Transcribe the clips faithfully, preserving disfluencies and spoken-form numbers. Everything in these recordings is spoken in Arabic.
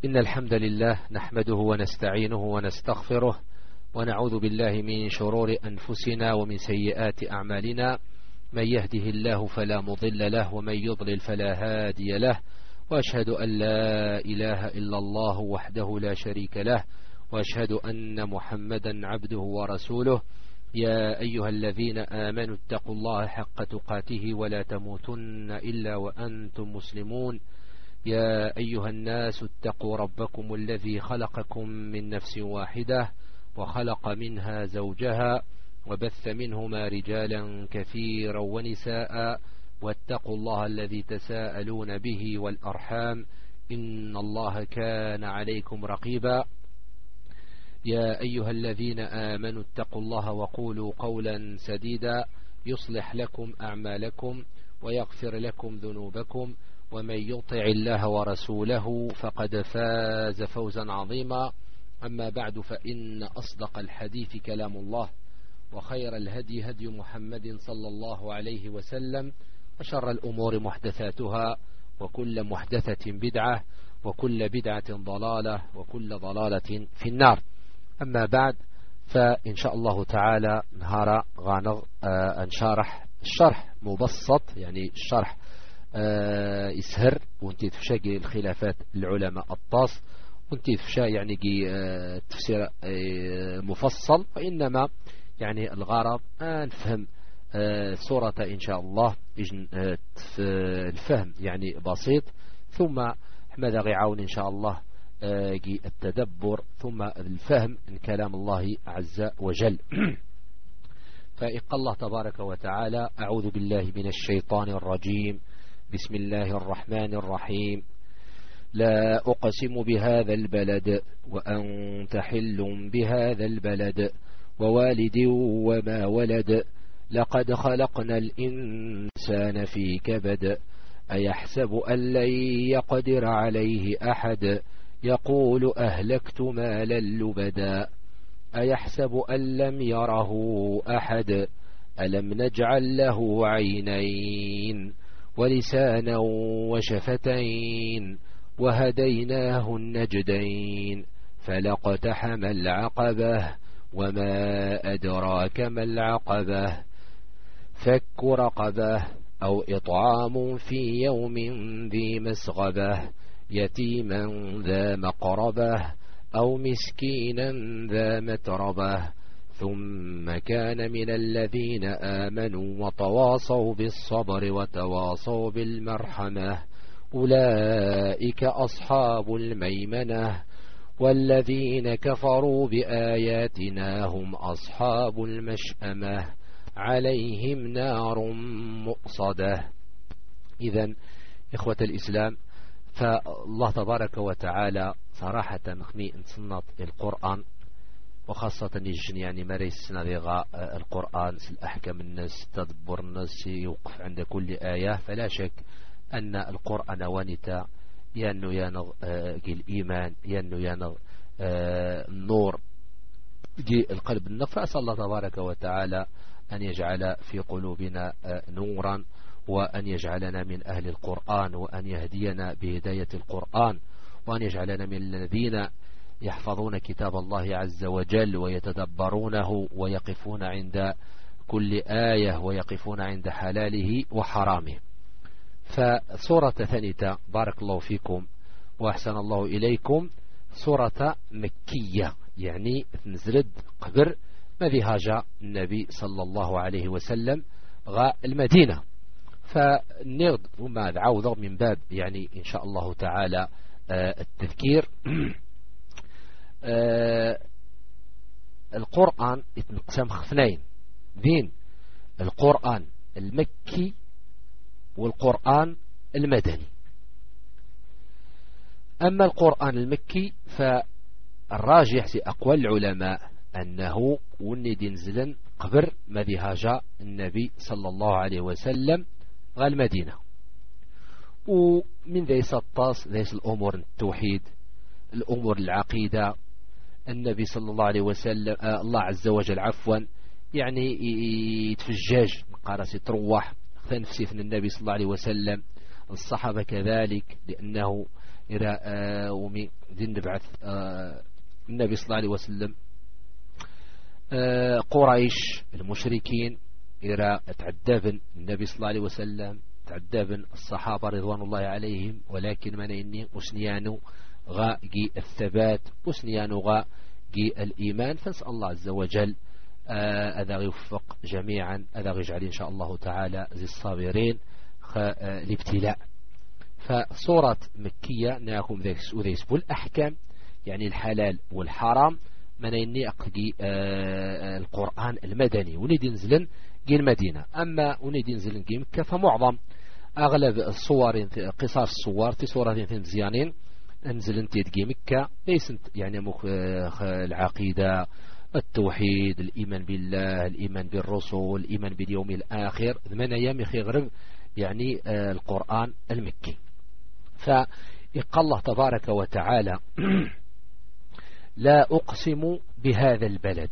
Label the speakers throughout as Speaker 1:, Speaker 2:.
Speaker 1: إن الحمد لله نحمده ونستعينه ونستغفره ونعوذ بالله من شرور أنفسنا ومن سيئات أعمالنا. من يهده الله فلا مضل له ومن يضلل فلا هادي له، وأشهد أن لا إله إلا الله وحده لا شريك له، وأشهد أن محمدا عبده ورسوله. يا أيها الذين آمنوا اتقوا الله حق تقاته ولا تموتن إلا وأنتم مسلمون. يا أيها الناس اتقوا ربكم الذي خلقكم من نفس واحدة وخلق منها زوجها وبث منهما رجالا كثيرا ونساء، واتقوا الله الذي تساءلون به والأرحام إن الله كان عليكم رقيبا. يا أيها الذين آمنوا اتقوا الله وقولوا قولا سديدا يصلح لكم أعمالكم ويغفر لكم ذنوبكم، ومن يطع الله ورسوله فقد فاز فوزا عظيما. أما بعد، فإن أصدق الحديث كلام الله، وخير الهدي هدي محمد صلى الله عليه وسلم، وشر الأمور محدثاتها، وكل محدثة بدعة، وكل بدعة ضلالة، وكل ضلالة في النار. أما بعد، فإن شاء الله تعالى نهار غانغ آه نشارح الشرح مبسط، يعني الشرح آه يسهر وانتي تفشاقي الخلافات العلماء الطاس، وانتي تفشا يعني آه تفسير آه مفصل، وإنما يعني الغرض آه نفهم آه سورة إن شاء الله آه الفهم يعني بسيط، ثم ماذا غيعاون إن شاء الله آه التدبر، ثم الفهم من كلام الله عز وجل. فإقال الله تبارك وتعالى: أعوذ بالله من الشيطان الرجيم، بسم الله الرحمن الرحيم. لا أقسم بهذا البلد وأنت حل بهذا البلد ووالد وما ولد، لقد خلقنا الإنسان في كبد، أيحسب أن لن يقدر عليه أحد، يقول أهلكت مالا لبدا، أيحسب أن لم يره أحد، ألم نجعل له عينين ولسانا وشفتين وهديناه النجدين، فلاقتحم العقبة وما أدراك ما العقبة، فك رقبة أو إطعام في يوم ذي مسغبة، يتيما ذا مقربة أو مسكينا ذا متربة، ثم كان من الذين آمنوا وتواصوا بالصبر وتواصوا بالمرحمة، أولئك أصحاب الميمنة، والذين كفروا بآياتنا هم أصحاب المشأمة، عليهم نار مؤصدة. إذن إخوة الإسلام، فالله تبارك وتعالى صراحة خمي انصنط القرآن، وخاصة يجن يعني مريس نذيغ القرآن الأحكام الناس تدبر الناس يوقف عند كل آية، فلا شك أن القرآن وانتا ينو ينغ الإيمان، ينو ينغ النور جي القلب النغ. فأسأل الله تبارك وتعالى أن يجعل في قلوبنا نورا، وأن يجعلنا من أهل القرآن، وأن يهدينا بهداية القرآن، وأن يجعلنا من الذين يحفظون كتاب الله عز وجل ويتدبرونه ويقفون عند كل آية ويقفون عند حلاله وحرامه. فسورة ثانية، بارك الله فيكم وأحسن الله إليكم، سورة مكية، يعني نزلت قبر مذهاج النبي صلى الله عليه وسلم غاء المدينة. فنرد وما عوض من باب يعني إن شاء الله تعالى آه التذكير. آه القرآن يتنقسم اثنين، بين القرآن المكي والقرآن المدني. أما القرآن المكي فالراجح في أقوال العلماء أنه وندي نزلا قبر مذهاج النبي صلى الله عليه وسلم غا المدينة، ومن ذي ستاس ذي الأمور التوحيد، الأمور العقيدة. النبي صلى الله عليه وسلم آه الله عز وجل عفوا يعني يتفجاج قارس يتروح نفسي في النبي صلى الله عليه وسلم، الصحابة كذلك، لأنه إلى ومي دين نبعث النبي صلى الله عليه وسلم قريش المشركين إلى تعذب النبي صلى الله عليه وسلم، تعذب الصحابة رضوان الله عليهم، ولكن من إني أسنيانو غا جي الثبات، أسنيانو غا جي الإيمان. فنسأل الله عز وجل أذا يوفق جميعا، أذا يجعل إن شاء الله تعالى زي الصابرين الابتلاء. فصورة مكية ناكم ذيس والأحكام يعني الحلال والحرام من إني أقضي القرآن المدني ونيدي نزلن جي المدينة. أما ونيدي نزلن جي مكة فمعظم أغلب الصور قصار الصور في صورة مزيانين نزلن تيجي مكة ليس يعني مخ العقيدة، التوحيد، الإيمان بالله، الإيمان بالرسول، الإيمان باليوم الآخر، من أيام يغرب يعني القرآن المكي. فيقال الله تبارك وتعالى لا أقسم بهذا البلد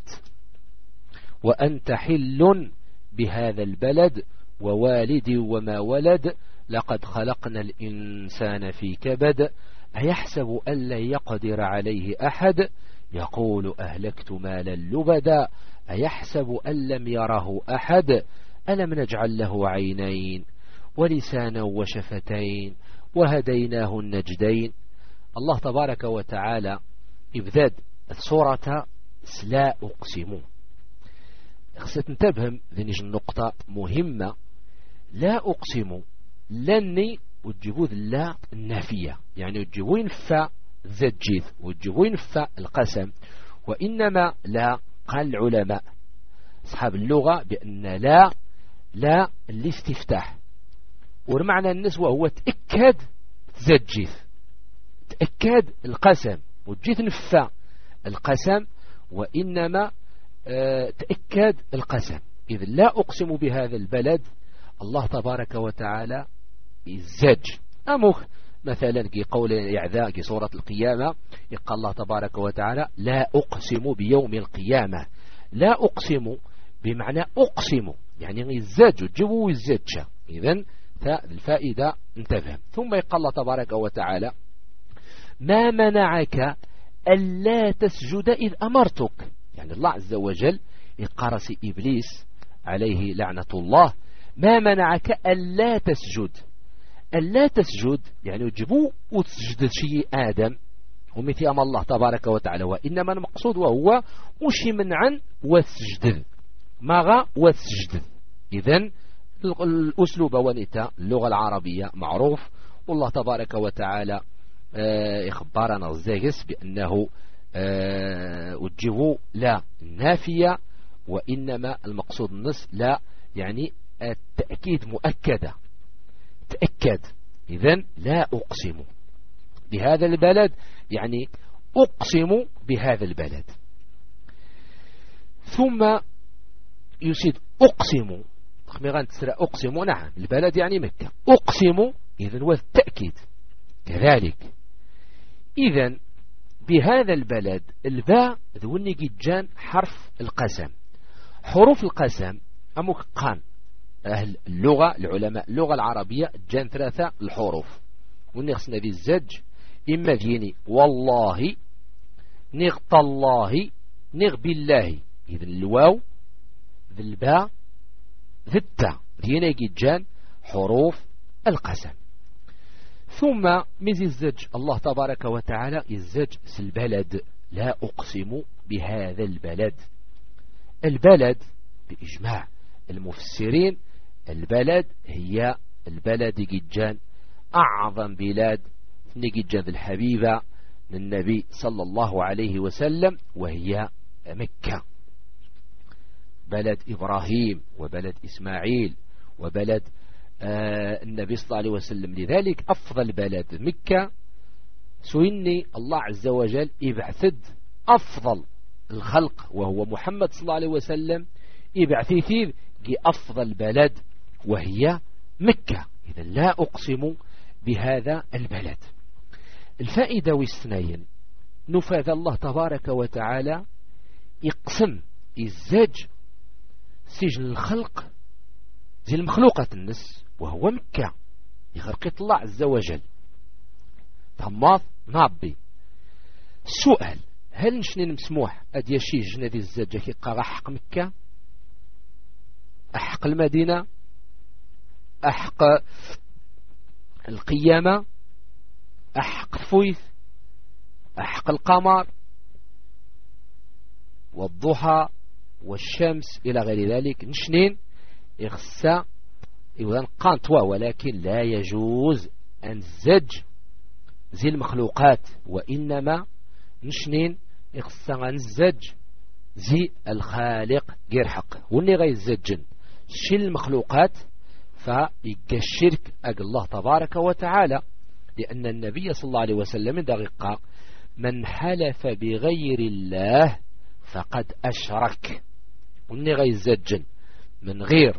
Speaker 1: وأنت حل بهذا البلد ووالد وما ولد لقد خلقنا الإنسان في كبد أيحسب أن لا يقدر عليه أحد يقول أهلكت مالا لبدا أيحسب أن لم يره أحد ألم نجعل له عينين ولسانا وشفتين وهديناه النجدين. الله تبارك وتعالى إبداد الصورة لا أقسم. خصت نتبهم ذنيج النقطة مهمة. لا أقسم لني وتجيبوا لا النافية يعني وتجيبوا فا ذجيث وتجيبوا فا القسم، وإنما لا قال العلماء أصحاب اللغة بأن لا لا الاستفتاح، والمعنى النسوة هو تأكد ذجيث، تأكد القسم وتجيث نفا القسم، وإنما اه تأكد القسم. إذ لا أقسم بهذا البلد الله تبارك وتعالى الزج أمخ مثلا كي قول يعذا كي سورة القيامة يقال الله تبارك وتعالى لا أقسم بيوم القيامة. لا أقسم بمعنى أقسم يعني الزج وتجيبوا الزج. إذن الفائدة انتبه. ثم يقال الله تبارك وتعالى ما منعك ألا تسجد إذ أمرتك، يعني الله عز وجل يقرس إبليس عليه لعنة الله ما منعك ألا تسجد. ألا تسجد يعني وجبوا وتسجد شيء آدم ومثل أم الله تبارك وتعالى، وإنما المقصود وهو وشي منعا وتسجد ماغا وتسجد. إذن الأسلوب ونتا اللغة العربية معروف، والله تبارك وتعالى إخبارنا الزاجس بأنه وجبوا لا النافية، وإنما المقصود النص لا يعني التأكيد مؤكدة تأكد. إذن لا أقسم بهذا البلد يعني أقسم بهذا البلد. ثم يسيد أقسم خميغان تسرى أقسم نعم البلد يعني مكة أقسم إذن والتأكيد كذلك. إذن بهذا البلد الباء ذوني جيجان حرف القسم. حروف القسم أمك قان أهل اللغة العلماء اللغة العربية جان ثلاثة الحروف، ونغسنا ذي الزج إما ذيني والله نغ الله نغ بالله. إذن الواو ذي الباء ذي التاء ذينا جيجان حروف القسم. ثم مزي الزج الله تبارك وتعالى الزج البلد لا أقسم بهذا البلد. البلد بإجماع المفسرين البلد هي البلد جيجان أعظم بلاد جيجان الحبيبة من النبي صلى الله عليه وسلم، وهي مكة بلد إبراهيم وبلد إسماعيل وبلد آه النبي صلى الله عليه وسلم. لذلك أفضل بلد مكة سويني الله عز وجل يبعثد أفضل الخلق وهو محمد صلى الله عليه وسلم يبعثيثير أفضل بلد وهي مكة. إذا لا أقسم بهذا البلد. الفائدة والسنين نفاذ الله تبارك وتعالى يقسم الزج سجن الخلق زي المخلوقة النس وهو مكة يخرقت الله عز وجل. تهماض نابي. السؤال: هل نشنين مسموح أدي شي جنادي الزجة كيقا حق مكة، أحق المدينة، أحق القيامة، أحق فويث، أحق القمر والضحى والشمس إلى غير ذلك؟ نشنين إغسى إذن قانتوا، ولكن لا يجوز أن الزج زي المخلوقات، وإنما نشنين إغسى عن الزج زي الخالق غير حق. وني غي الزجن شي المخلوقات فيقى الشرك أقل الله تبارك وتعالى، لأن النبي صلى الله عليه وسلم دقيقة: من حلف بغير الله فقد أشرك. وني غي الزجن من غير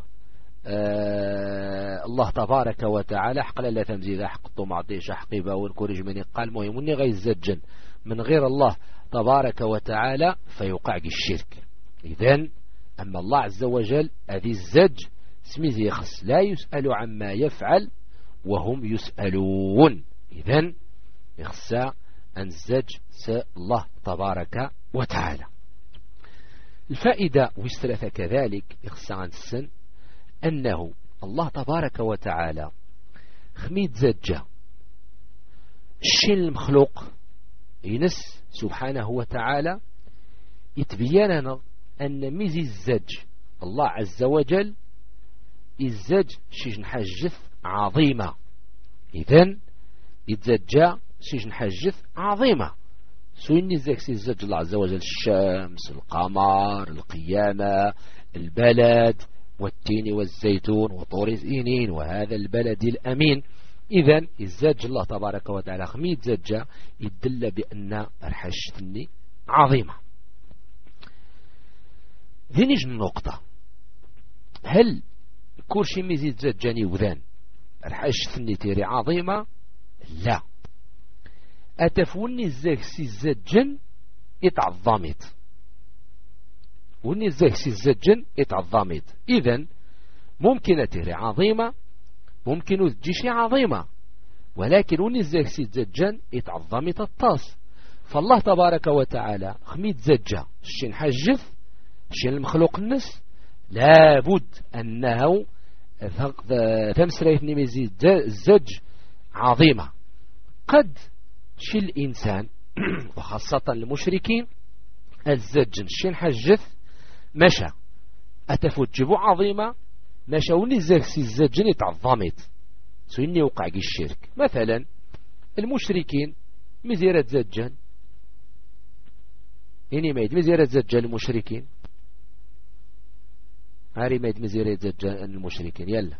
Speaker 1: آه الله تبارك وتعالى حق لا تمزيد حق الطماطيش حق باون كوريج من قال مهم وني غي الزجن من غير الله تبارك وتعالى فيوقع الشرك. إذن أما الله عز وجل هذه الزج سميزي يخص لا يسأل عما يفعل وهم يسألون. إذن يخص أن الزج الله تبارك وتعالى. الفائدة والثلاثة كذلك يخص عن السن أنه الله تبارك وتعالى خميد زجة الشيء المخلوق ينس سبحانه وتعالى يتبين لنا أن ميزي الزج الله عز وجل الزج شيء حجث عظيمة. إذن يتزجى شيء حجث عظيمة سويني زاك الزج الله عز وجل الشمس القمر القيامة البلد والتين والزيتون وطور سينين وهذا البلد الأمين. إذن الزج الله تبارك وتعالى خميد زجة يدل بأن الحشتني عظيمة. ذي نجي النقطة: هل كورشي ميزيد زجاني وذان الحشتني تيري عظيمة؟ لا، أتفوني الزاكسي الزجن يتعظمت وني الزاكسي الزجن يتعظمت. إذن ممكن تيري عظيمة ممكن تجيشي عظيمة، ولكن وني الزاكسي الزجن يتعظمت الطاس. فالله تبارك وتعالى خميت زجة الشين حجث الشين المخلوق النس لابد أنه تمسريتني مزيد الزج عظيمة. قد شي الإنسان وخاصة المشركين الزج الشين حجث مشى أتفوت جبو عظيمة مشى وني زاكسي الزجن يتعظمت سويني وقع الشرك. مثلا المشركين مزيرة زجان يعني ما يد مزيرة زجان المشركين هاري ما يد مزيرة زجان المشركين يلا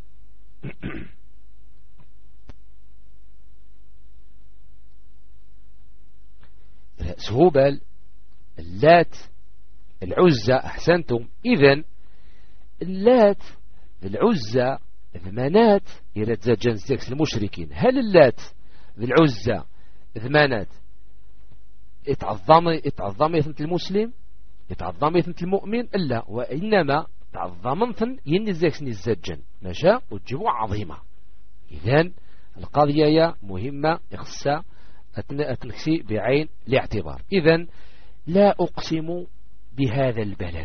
Speaker 1: سهوبل اللات العزة أحسنتم. إذن اللات العزة ثمانات يرد زجان سيكس المشركين. هل اللات العزة ثمانات اتعظمت اتعظمت المسلم اتعظمت المؤمن؟ لا، وإنما تعظمت ينزيكس الزجن مشى وتجيبوا عظيمة. إذن القضية مهمة يخصها أتنكسي بعين الاعتبار. إذن لا أقسم بهذا البلد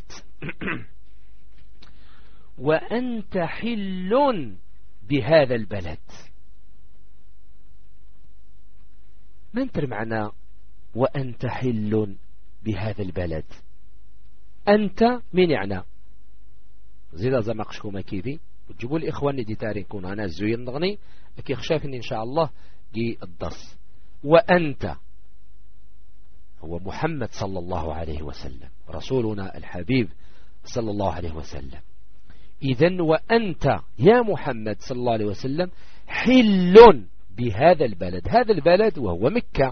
Speaker 1: وأنت حل بهذا البلد. من تر معنى وأنت حل بهذا البلد؟ أنت من يعني زيدا زمقشكو مكيدي وتجيبوا الإخوان دي تاريكون أنا الزوين نغني أكي خشافني إن شاء الله دي الدرس. وأنت هو محمد صلى الله عليه وسلم رسولنا الحبيب صلى الله عليه وسلم. إذن وأنت يا محمد صلى الله عليه وسلم حل بهذا البلد. هذا البلد وهو مكة.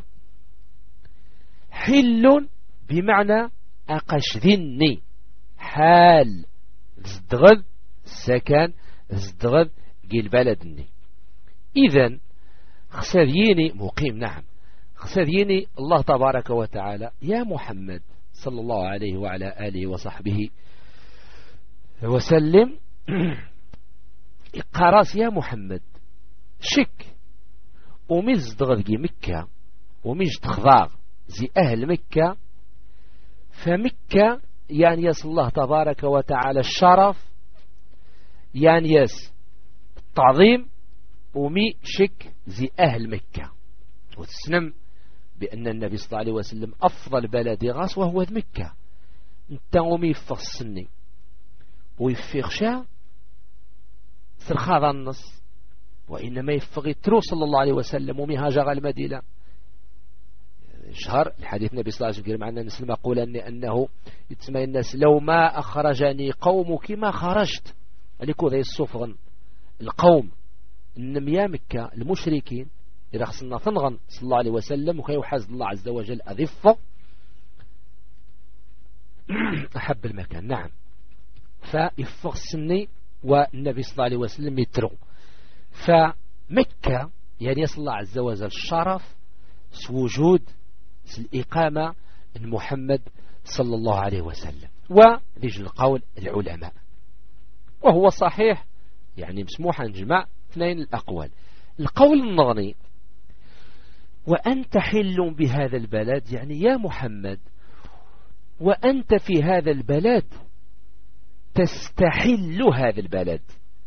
Speaker 1: حل بمعنى أقشذني حال ازدغذ سكن ازدغذ قيل بلدني. إذن خسريني مقيم نعم خسريني الله تبارك وتعالى يا محمد صلى الله عليه وعلى آله وصحبه وسلم قراس يا محمد شك ومزدغذ مكة وميج تخضاغ زي أهل مكة، فمكة يعني يس الله تبارك وتعالى الشرف، يعني يس التعظيم، ومي شك زي أهل مكة. وتسلم بأن النبي صلى الله عليه وسلم أفضل بلد غاس وهو مكة. انت ومي يفصلني ويفيغشا سرخاذ النص، وإنما يفغي ترو صلى الله عليه وسلم ومي هاجر المدينة. شهر الحديث النبي صلى الله عليه وسلم معنا نسلم أقول أني أنه يتسمى الناس لو ما أخرجني قومك ما خرجت. لكو ذي الصفغن القوم النميا مكة المشركين إذا خصنا ثنغن صلى الله عليه وسلم وكي يحز الله عز وجل أذفه أحب المكان. نعم، فيفغ السني والنبي صلى الله عليه وسلم يترو. فمكة يعني يصل الله عز وجل الشرف وجود الإقامة محمد صلى الله عليه وسلم. وليج القول العلماء وهو صحيح، يعني مسموح نجمع اثنين الأقوال. القول النظري وأنت حل بهذا البلد، يعني يا محمد وأنت في هذا البلد تستحل هذا البلد،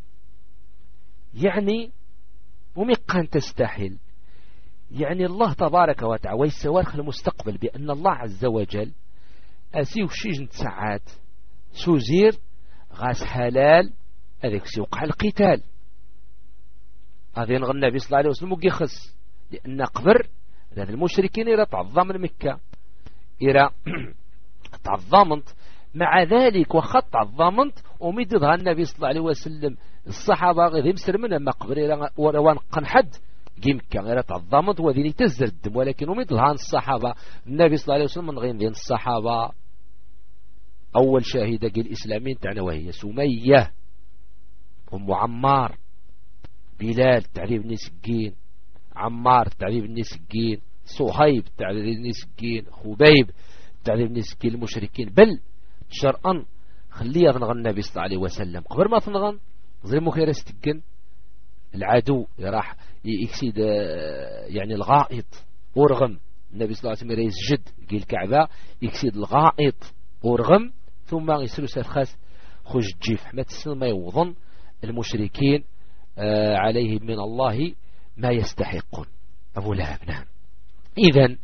Speaker 1: يعني ومقان تستحل، يعني الله تبارك وتعالى ويسوارخ المستقبل بأن الله عز وجل أسيو شيجن ساعات سوزير غاس حلال هذيك سيوقع القتال. هذين غنى النبي صلى الله عليه وسلم وقيخص لأن قبر هذا المشركين إلى تعظم مكة إلى تعظمت. مع ذلك وخط تعظمت ومددها النبي صلى الله عليه وسلم الصحابة غير مسر من ما قبر إلى وروان قنحد مكة غير تعظمت وذي تزر الدم، ولكن ومددها الصحابة النبي صلى الله عليه وسلم من غير ذين الصحابة أول شاهدة قال الإسلامين تعنى وهي سمية أم عمار، بلال تعريب النسكين، عمار تعريب النسكين، صهيب تعريب النسكين، خبيب تعريب النسكين المشركين. بل شرعا خليه يظنغن النبي صلى الله عليه وسلم قبل ما تنغن زي مخير استقن العدو راح يكسيد يعني الغائط ورغم النبي صلى الله عليه وسلم يسجد قيل الكعبة يكسيد الغائط ورغم ثم يسلو سفخاس خج جيف ما تسن ما يوظن المشركين آه عليهم من الله ما يستحقون. أبو لهب. نعم. إذن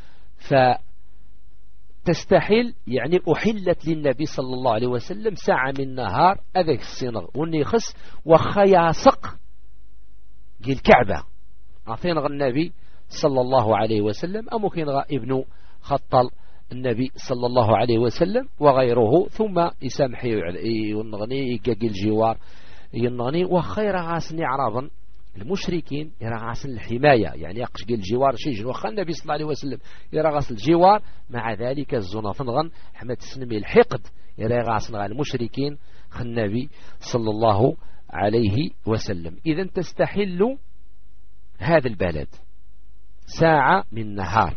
Speaker 1: فتستحل يعني أحلت للنبي صلى الله عليه وسلم ساعة من نهار أذيك السنغ والنيخس وخياسق قيل الكعبة أعطينا النبي صلى الله عليه وسلم أمكن ابن خطل النبي صلى الله عليه وسلم وغيره ثم يسامحي ينغني يقاقي الجوار ينغني وخير غاسني عربا المشركين يرى غاسن الحماية يعني يقش قيل الجوار شيء وخا النبي صلى الله عليه وسلم يرى غاسن الجوار. مع ذلك الزنافنغن حمد السنمي الحقد يرى غاسن غا المشركين خ النبي صلى الله عليه وسلم. إذن تستحل هذا البلد ساعة من نهار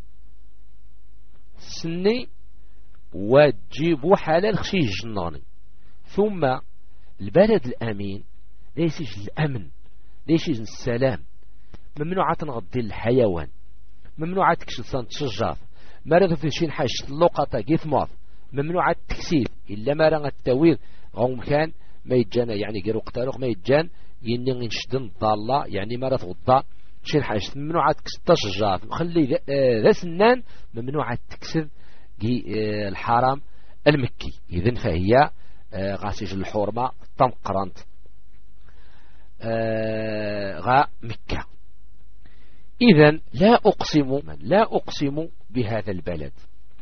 Speaker 1: سني وتجيب حلال خشيج جناني. ثم البلد الأمين ليس الأمن، ليس السلام، ممنوعة تنغضي الحيوان، ممنوعة تكشلصان تشجار، مرض في شين حاج اللقطة جيثماض، ممنوعة تكسير إلا ما رغى التوير غوم كان ما يتجان يعني قيرو قتاروخ ما يتجان ينين ينشدن ضالة يعني مرض غضاء شين حاج ممنوعة تشجار خلي ذا سنان ممنوعة تكسر الحرام المكي. إذن فهي غاسيج الحرمة تنقرنت غا مكة. إذن لا أقسم لا أقسم بهذا البلد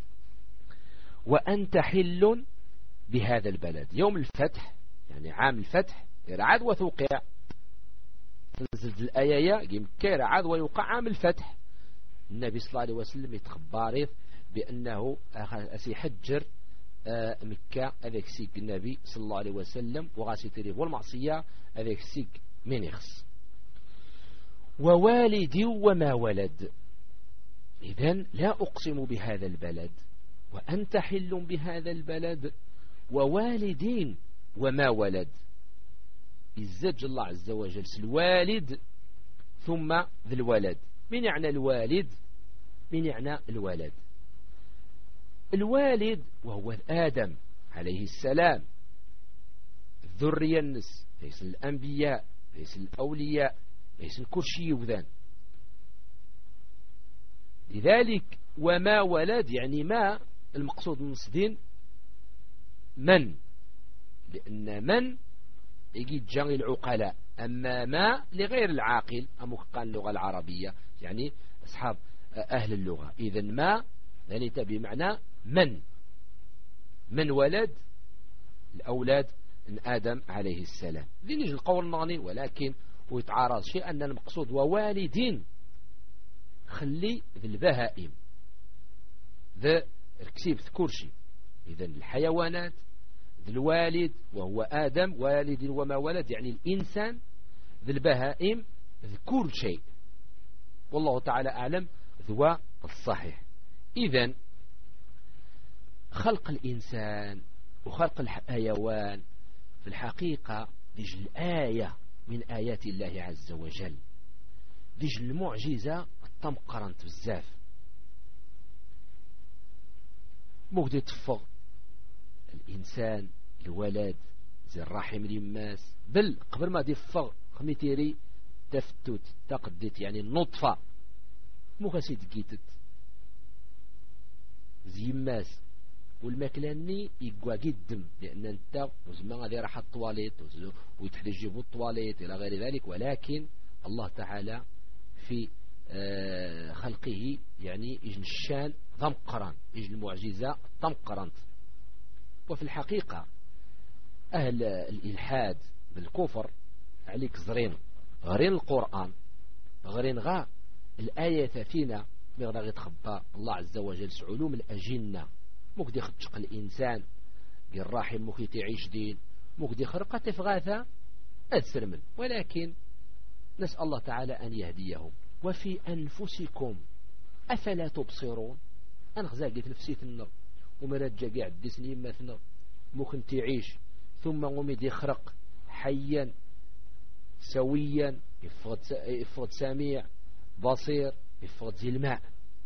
Speaker 1: وأنت حل بهذا البلد. يوم الفتح يعني عام الفتح يرعاد وثوقع تنزل الآية مكة يرعاد ويوقع عام الفتح. النبي صلى الله عليه وسلم يتخبر بأنه سيحجر مكة أذيك سيق النبي صلى الله عليه وسلم وغاسي تريف والمعصية أذيك سيق من يخص ووالد وما ولد. إذن لا أقسم بهذا البلد وأنت حل بهذا البلد ووالدين وما ولد. الزج الله عز وجل الوالد ثم ذي الولد. من يعني الوالد
Speaker 2: من يعني الولد؟ الوالد وهو آدم عليه السلام، الذرية النس، ليس الأنبياء، ليس الأولياء، ليس كل شيء يوذان. لذلك وما ولد يعني ما المقصود من صدين من، لأن من يجي جاء العقلاء، أما ما لغير العاقل أم قال اللغة العربية يعني أصحاب أهل اللغة. إذن ما يعني بمعنى من من ولد الأولاد من آدم عليه السلام. ذي نجي القول النغني، ولكن ويتعارض شيء أن المقصود ووالدين خلي ذي البهائم ذا ركسيب ذكورشي. إذن الحيوانات ذي الوالد وهو آدم، والد وما ولد يعني الإنسان، ذي البهائم ذي كل شيء. والله تعالى أعلم ذو الصحيح. إذن خلق الإنسان وخلق الحيوان في الحقيقة ديج الآية من آيات الله عز وجل، ديج المعجزة التمقرنت بزاف. مقدر تفغ الإنسان الولد زي الرحم اليماس، بل قبل ما يفغ خميتيري تفتت تقدت يعني النطفة مخاسي تقيتت زي يماس، والماكلاني يقوى جدا لأن أنت وزمان غادي راح الطواليت ويتحدى يجيبوا الطواليت إلى غير ذلك. ولكن الله تعالى في خلقه يعني يجن الشان ضمقران، يجن المعجزة ضمقران. وفي الحقيقة أهل الإلحاد بالكفر عليك زرين غرين القرآن، غرين غا الآية فينا مغدا غي تخبى الله عز وجل علوم الأجنة. ممكن يخرج الإنسان بالراحم، ممكن تعيش دين، ممكن يخرق تفغاثة أدسر من. ولكن نسأل الله تعالى أن يهديهم. وفي أنفسكم أفلا تبصرون. أنا خزاقت نفسي في النار ومرجع قاعد دي سنين مثنى، ممكن تعيش ثم ومد يخرق حيا سويا يفرد سميع بصير يفرد زي الماء.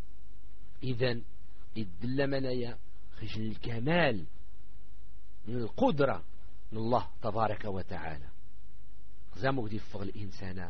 Speaker 2: إذن يدل منايا خجل الكمال من القدرة من الله تبارك وتعالى. زامك يفغ الإنسان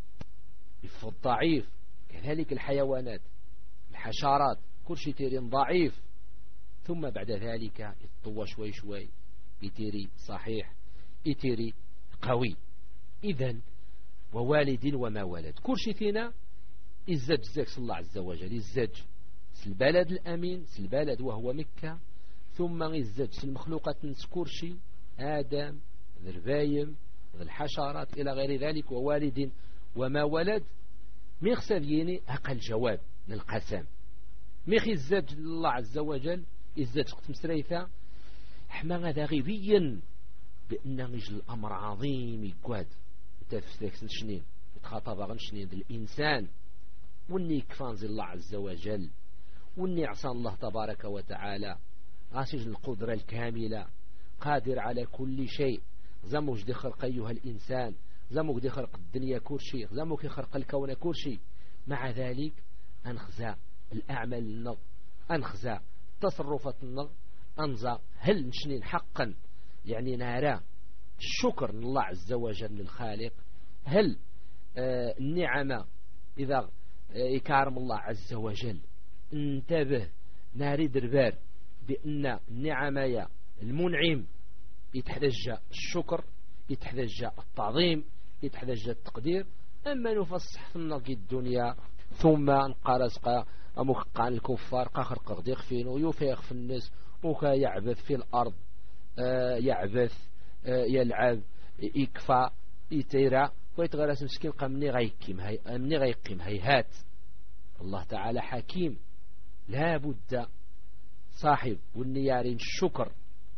Speaker 2: يفغ ضعيف، كذلك الحيوانات الحشرات كل شيء تيرين ضعيف، ثم بعد ذلك يتطوى شوي شوي يتيري صحيح يتيري قوي. إذن ووالد وما ولد كل شيء فينا الزج زاك الله عز وجل الزج البلد الأمين البلد وهو مكة، ثم الزج المخلوقات نسكور شيء آدم ذي البايم ذي الحشرات إلى غير ذلك. ووالد وما ولد ميخ يني أقل جواب للقسم ميخ الزج الله عز وجل الزج قسم سريثة حما هذا غيبيا بأن رجل الأمر عظيم يقعد تفسك سنين يتخاطب غن شنين الإنسان واني يكفانز الله عز وجل واني عصى الله تبارك وتعالى غاسج القدرة الكاملة قادر على كل شيء. زموج دي خلق أيها الإنسان، زموج دي خلق الدنيا كل شيء، زموج خلق الكون كل شيء. مع ذلك أنخزى الأعمال النظر، أنخزى تصرفات النظر، أنزى هل نشنين حقا يعني نارا الشكر من الله عز وجل للخالق. هل آه النعمة إذا آه يكارم الله عز وجل انتبه ناري دربار بأن النعمة المنعم يتحتاج الشكر، يتحتاج التعظيم، يتحتاج التقدير. أما نفصح في النقي الدنيا ثم انقرزق أموقع الكفار قخرق غديق فين ويفيق في الناس وكا يعبث في الأرض آه يعبث آه يلعب يكفى يتيرى ويتغرس مسكين قمني غيكيم هاي أمني غيقيم هيهات. الله تعالى حكيم لا بد صاحب والنيارين الشكر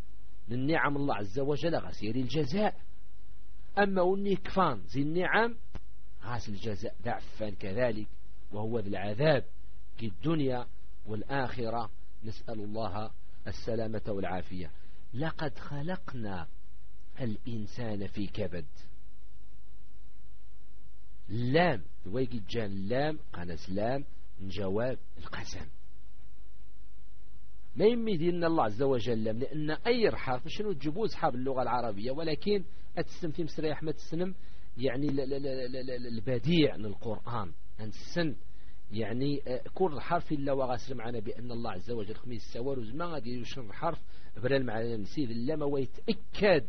Speaker 2: للنعم الله عز وجل غسير الجزاء. أما وني كفان زي النعم غاس الجزاء ضعفان كذلك، وهو ذي العذاب في الدنيا والآخرة. نسأل الله السلامة والعافية. لقد خلقنا الإنسان في كبد. اللام ويجي جان اللام قناس لام جواب القسم. ما يمي ديننا الله عز وجل، لأن أي حرف شنو تجيبوا أصحاب اللغة العربية، ولكن أتسلم في مستريح ما تسلم يعني البديع من القرآن أنسن يعني كل حرف إلا وغاسر معنا بأن الله عز وجل خميس سوار وزمان غادي يشرح الحرف بلا المعنى نسيد لما ويتأكد.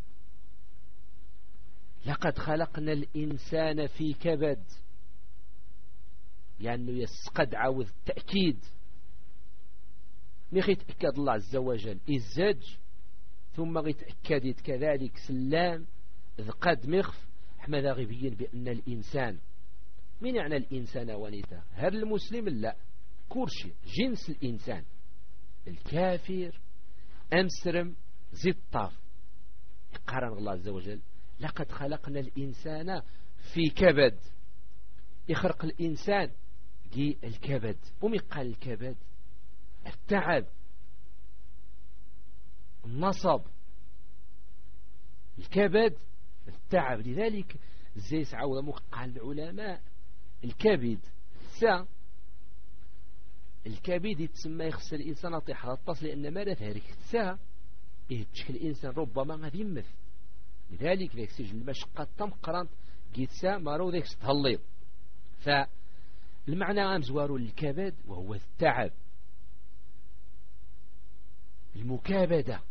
Speaker 2: لقد خلقنا الإنسان في كبد، يعني يسقد عاوذ التأكيد مي يتأكد الله عز وجل إزاج ثم يتأكد كذلك سلام ذقد مخف حمد غيبين بأن الإنسان من يعني الإنسان ونيتا هل المسلم لا كورشي جنس الإنسان الكافر أمسرم زي الطاف. قرن الله عز وجل لقد خلقنا الإنسان في كبد، يخرق الإنسان جي الكبد. ومي قال الكبد التعب النصب الكبد التعب. لذلك زي سعود قال العلماء الكبد سا الكبد يتسمى يخسر الإنسان طيح الطاس لأن ما ثارك سا يتشكل الإنسان ربما غادي يمث. لذلك ذاك سجل المشقة تم قرنت جيت سا مارو ذاك ستهليض. فالمعنى أمزوار الكبد وهو التعب المكابدة.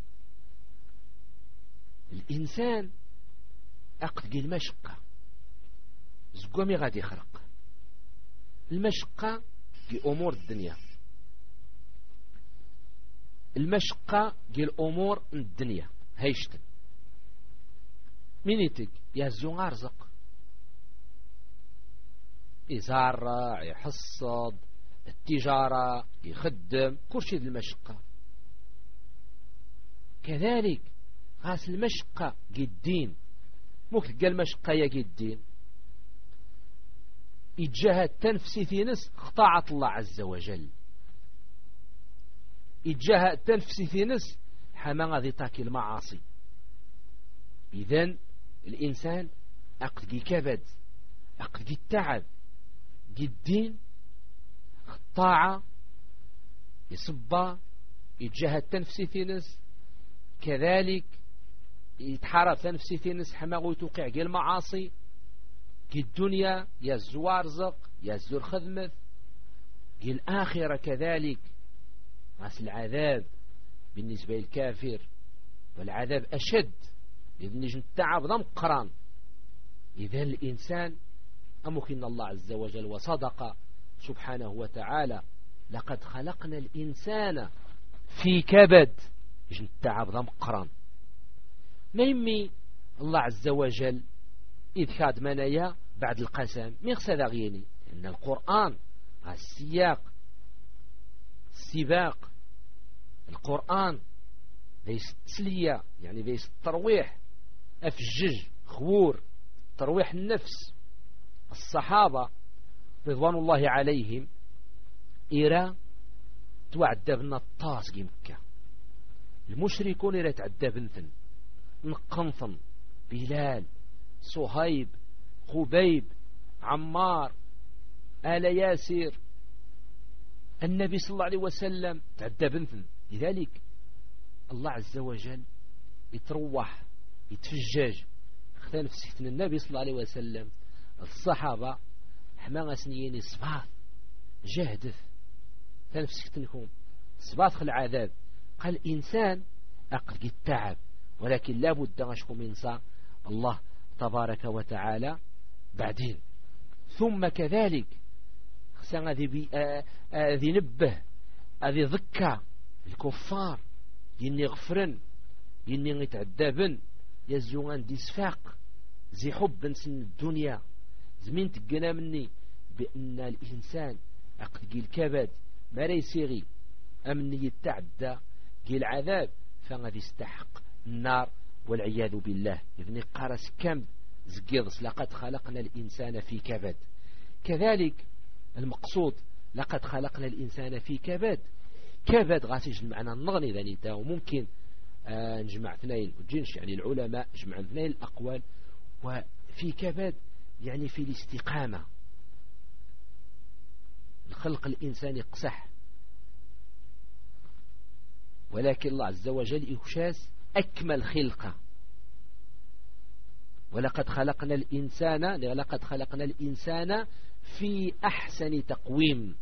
Speaker 2: الإنسان أقد المشقة زقومي غادي يخرق المشقة في أمور الدنيا، المشقة في الأمور الدنيا هيشتن مين يتك يهزو غارزق يزارع يحصد التجارة يخدم كل شيء المشقة. كذلك غاس المشقة جدين ممكن قال المشقة يا جدين إجاهة تنفسي في نس اختاعت الله عز وجل، إجاهة تنفسي في نس حما غادي تاكي المعاصي. إذن الإنسان أقد جي كبد أقد جي التعب جي الدين الطاعة يصبى إجاهة تنفسي في نس، كذلك يتحرف نفسي في نس حماغو توقع جي المعاصي جي الدنيا يا الزوارزق يا الزور خدمة جي الآخرة. كذلك غاس العذاب بالنسبة للكافر والعذاب أشد إذن نجن التعب ضم قران. إذن الإنسان أمكن الله عز وجل وصدق سبحانه وتعالى لقد خلقنا الإنسان في كبد نجن التعب ضم قران. ما يمي الله عز وجل إذ كاد منايا بعد القسم ميغسى ذاغيني إن القرآن السياق السباق القرآن ذيس التسلية يعني ذيس الترويح أفجج خور ترويح النفس. الصحابة رضوان الله عليهم إيرا توعدبنا الطاس كي مكة، المشركون إيرا تعدبنثن نقنطن بلال صهيب خبيب عمار آل ياسر النبي صلى الله عليه وسلم تعدبنثن. لذلك الله عز وجل يتروح يتفجج اختان في سيحتنا النبي صلى الله عليه وسلم الصحابة حما سنيين صباط جهدث ثاني في سيحتنكم صباط خل العذاب. قال الإنسان أقل التعب ولكن لا بد غشكم ينسى الله تبارك وتعالى بعدين. ثم كذلك ذي نبه ذي ذكى الكفار يني غفرن يني يتعذبن يزوغان دي سفاق زي حب سن الدنيا زمين تقنا مني بأن الإنسان أقد قيل كبد ما ريسيغي أمني يتعدى قيل عذاب فغادي يستحق النار والعياذ بالله. يعني قارس كم زقيضس لقد خلقنا الإنسان في كبد. كذلك المقصود لقد خلقنا الإنسان في كبد كبد غاسيج المعنى النغني ذانيتا وممكن آه نجمع اثنين وجنش يعني العلماء جمع اثنين الأقوال. وفي كبد يعني في الاستقامة الخلق الإنساني قسح، ولكن الله عز وجل يخشاس أكمل خلقة. ولقد خلقنا الإنسان لقد خلقنا الإنسان في أحسن تقويم.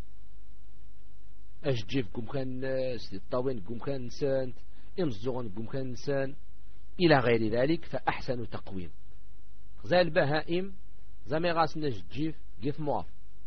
Speaker 2: اش تجيبكم كان الطاوينكم كان نسان امزغنكم كان نسان إلى غير ذلك، فأحسن تقويم. زي البهائم زي ما غاسنا جيف جيف موaf.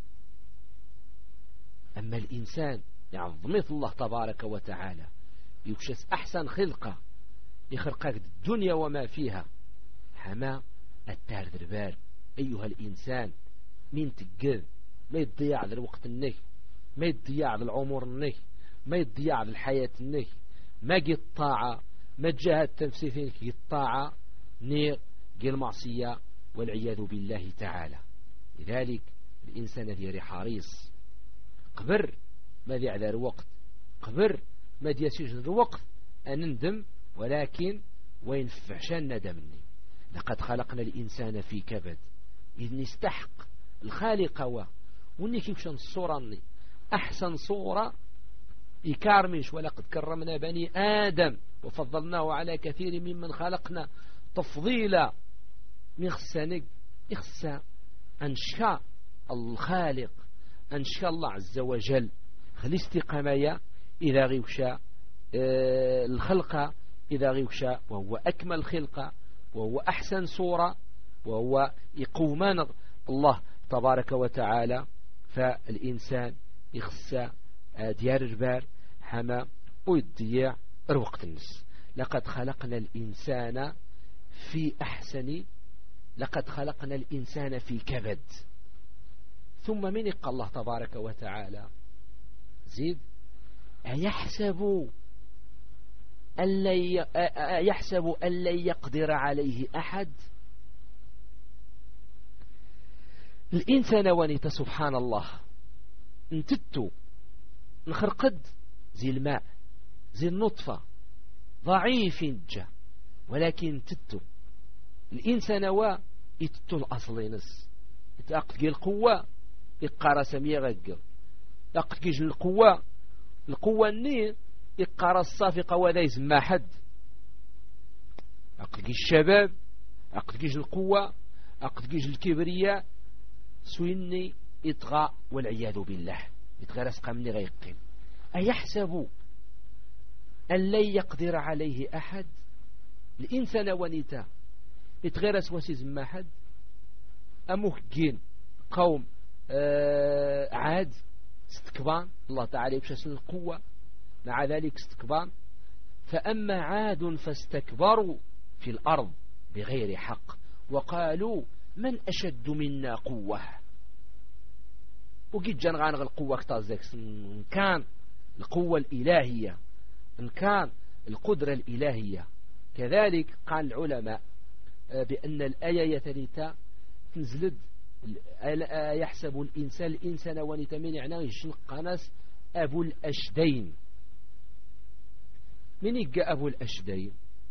Speaker 2: أما الإنسان يعظمه الله تبارك وتعالى يكشس أحسن خلقة، يخرقك الدنيا وما فيها. حما التار دربال أيها الإنسان من تقل ما يضيع ذا الوقت النك، ما يضيع ذا العمر النك، ما يضيع ذا الحياة النك، ما قي الطاعة، ما جاهد تنفسيثين كي الطاعة نير قي المعصية والعياذ بالله تعالى. لذلك الإنسان ذي حريص قبر ما ذي على الوقت، قبر ما ذي يسيج الوقت أن ندم، ولكن وينفعشان ندمني. لقد خلقنا الإنسان في كبد إذ نستحق الخالق و وني كيفشان الصورة أحسن صورة يكارمش. ولقد كرمنا بني آدم وفضلناه على كثير ممن خلقنا تفضيلا. مخسانك إخسا أنشاء الخالق، أنشاء الله عز وجل خلي استقامية إذا غيوشا آه الخلق إذا غيوشا، وهو أكمل خلقة وهو أحسن صورة وهو يقومان الله تبارك وتعالى. فالإنسان يخسى ديار الجبال حما ويضيع الوقت النس. لقد خلقنا الإنسان في أحسن لقد خلقنا الإنسان في كبد. ثم من يقال الله تبارك وتعالى زيد أيحسب أن يحسب أن لن يقدر عليه أحد. الإنسان ونيت سبحان الله انتدتو نخرقد زي الماء زي النطفة ضعيف جا، ولكن انتدتو الإنسان وا يتتو الأصل نس يتأقد جي القوة يقارى سمية غقر، يتأقد جي القوة القوة النير يقارى الصافقة وذا يسمى حد. أقد جي الشباب، أقد جي القوة، أقد جي الكبرياء، سويني إطغاء والعياذ بالله يتغى رسقا مني غيقين. أيحسب أن لن يقدر عليه أحد. الإنسان ونيتا يتغيرس وسيز ما حد. أمهجين قوم آه عاد استكبان الله تعالى يبشس القوة، مع ذلك استكبان. فأما عاد فاستكبروا في الأرض بغير حق وقالوا من أشد منا قوة. وقد جنغان القوة كتازك إن كان القوة الإلهية، إن كان القدرة الإلهية. كذلك قال العلماء بأن الآية يتريتا تنزلد يحسب الإنسان الإنسان ونتمين يعني يشنق ناس أبو الأشدين. من يقى أبو الأشدين؟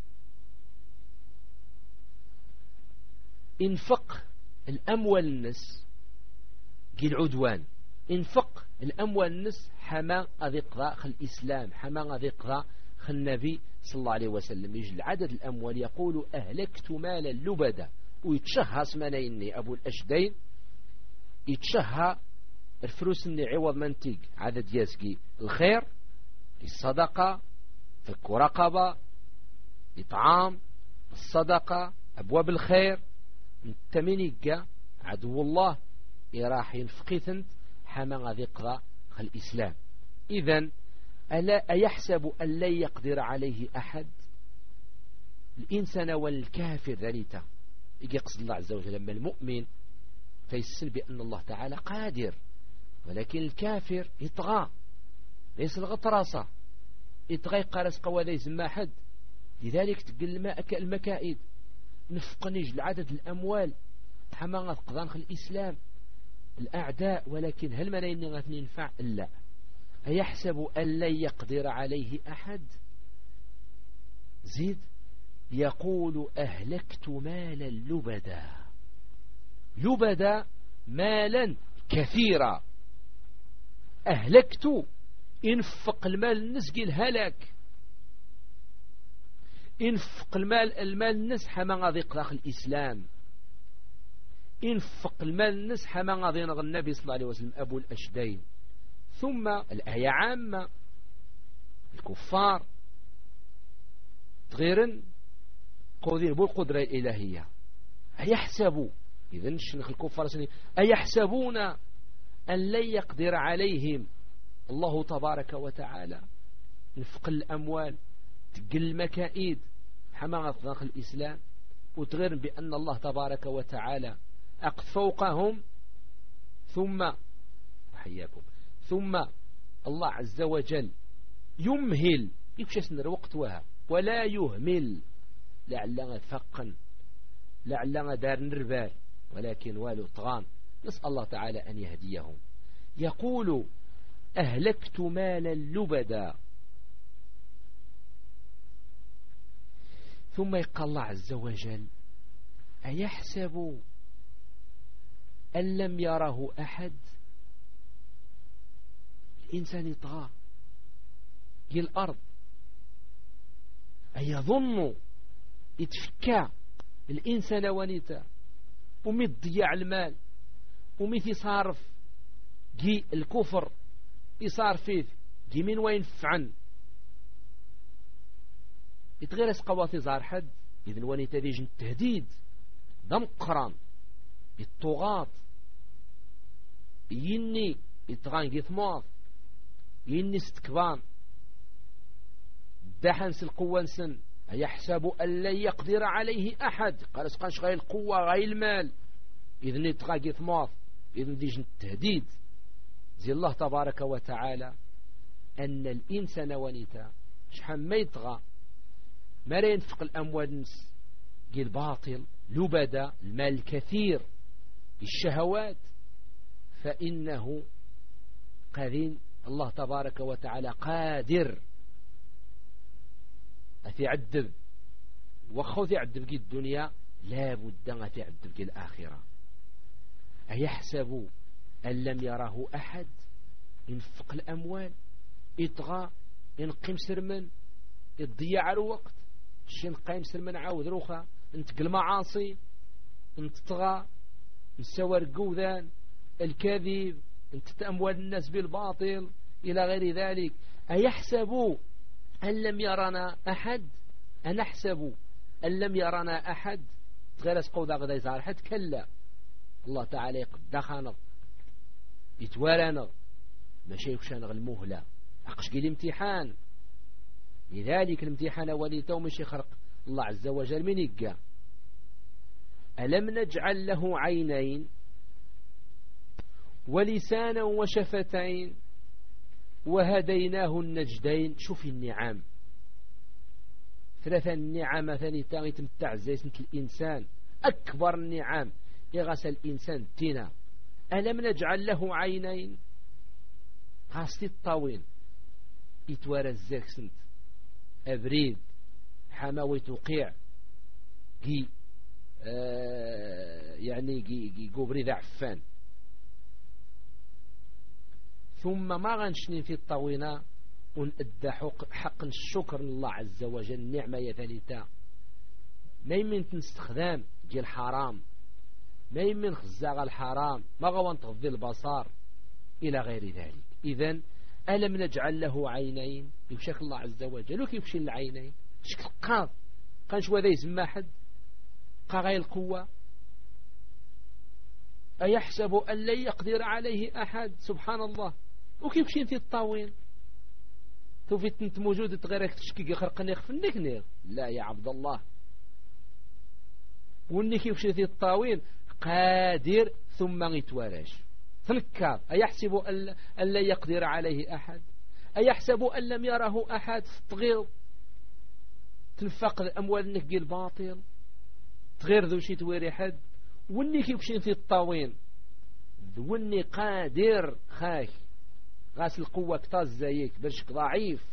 Speaker 2: انفق الأموال النس قي العدوان، انفق الأموال النس حما أذقضاء خل الإسلام، حما أذقضاء خل النبي صلى الله عليه وسلم. يجل عدد الأموال يقول أهلكت مالا لبدا، ويتشهى سمانيني أبو الأشدين يتشهى الفلوس اللي عوض منتج عدد يسقي الخير، الصدقة، فك رقبة، إطعام، الصدقة، أبواب الخير. التمنيقة عدو الله يراح ينفقثنت حما غادي قضاء الإسلام. إذن ألا أيحسب أن لن يقدر عليه أحد. الإنسان والكافر ذلك يجي قصد الله عز وجل. لما المؤمن فيسل بأن الله تعالى قادر، ولكن الكافر يطغى ليس الغطراسة، يطغى يقارس قوى ذا يزمى حد. لذلك تقل المكائد نفقنج لعدد الأموال حما غضقضان خل الإسلام الأعداء. ولكن هل من ينغثني ينفع؟ لا. أيحسب أن لن يقدر عليه أحد. زيد يقول أهلكت مالا لبدا. لبدا مالا كثيرا. أهلكت ينفق المال الناس قيل هلاك ينفق المال المال الناس حما غادي يقضاق الإسلام ينفق المال الناس حما غادي ينغ النبي صلى الله عليه وسلم أبو الأشدين. ثم الآية عامة الكفار تغيرن قودين بالقدرة الإلهية أيحسبوا إذن الشنخ الكفار سنين أيحسبون أن لن يقدر عليهم الله تبارك وتعالى نفق الأموال تقل المكائد حما أطلاق الإسلام وتغير بأن الله تبارك وتعالى أقد فوقهم. ثم حياكم ثم الله عز وجل يمهل يكش يسنر وقت وها ولا يهمل لعلنا فقا لعلنا دار نربال ولكن والو طغان. نسأل الله تعالى أن يهديهم. يقول أهلكت مالا لبدا. ثم يقال الله عز وجل أيحسب أن لم يره أحد. الإنسان يطغى في الأرض أيظن يتفكى الإنسان ونيتا ومي تضيع المال ومي يصارف جي الكفر يصار فيه جي من وين فعن يتغير اسقواتي زار حد. إذن ونيتا ديج التهديد دم قران بالطغاة يني يتغان جثماط يني ستكبان دحنس القوة نسن يحسب أن لن يقدر عليه أحد. قال سقانش غير القوة غير المال إذن يتغا جثماط إذن ديج التهديد زي الله تبارك وتعالى أن الإنسان ونيتا شحال ما يطغى ما لا ينفق الأموال نس قيل باطل لبدا المال الكثير الشهوات فإنه قادين الله تبارك وتعالى قادر أتعذب وخو تعذب قي الدنيا لا بد أن تعذب قي الآخرة. أيحسب أن لم يره أحد ينفق الأموال يطغى ينقيم سرمن يضيع الوقت شي نقيم سرمن عاود روخا نتقل معاصي نتطغى نسوى القوذان الكذب انت أموال الناس بالباطل إلى غير ذلك. أيحسب أن لم يرنا أحد أنحسب أن لم يرنا أحد غير اسقو ذا غدا يزار حد كلا الله تعالى يقدخنا يتوالانا ماشي يكشان المهلة أقش قيل امتحان. لذلك الامتحان وليته ماشي خرق الله عز وجل من يقى ألم نجعل له عينين ولسانا وشفتين وهديناه النجدين. شوف النعم ثلاثة النعم ثاني تاغي تمتع زي سنة الإنسان أكبر النعم يغسل الإنسان تينا. ألم نجعل له عينين غاستي الطاوين يتوارى الزاك سنت أبريد حماوي توقيع جي آه يعني جي جي قبريد عفان. ثم ما غنشني في الطاوينة ونأدى حق الشكر لله عز وجل النعمة يا ثالثة ما يمين تنستخدام جي الحرام ما يمين خزاغ الحرام ما غوان تغذي البصار إلى غير ذلك. إذن ألم نجعل له عينين يمشيك الله عز وجل وكيف يمشي العينين شكل قاض قانش وذا يسمى حد قاغي القوة. أيحسب أن لن يقدر عليه أحد سبحان الله. وكيف شين في الطاوين توفيت انت موجود تغيرك تشكي خرقني يخفنك نير لا يا عبد الله. واني كيف شين في الطاوين قادر ثم يتوالاش تنكر. أيحسب أن لن يقدر عليه أحد أيحسب أن لم يره أحد تغير تنفق الأموال نكي الباطل تغير ذو شي تويري حد. واني كيف شين في الطاوين واني قادر خاك غاس القوة كتاز زيك برشك ضعيف.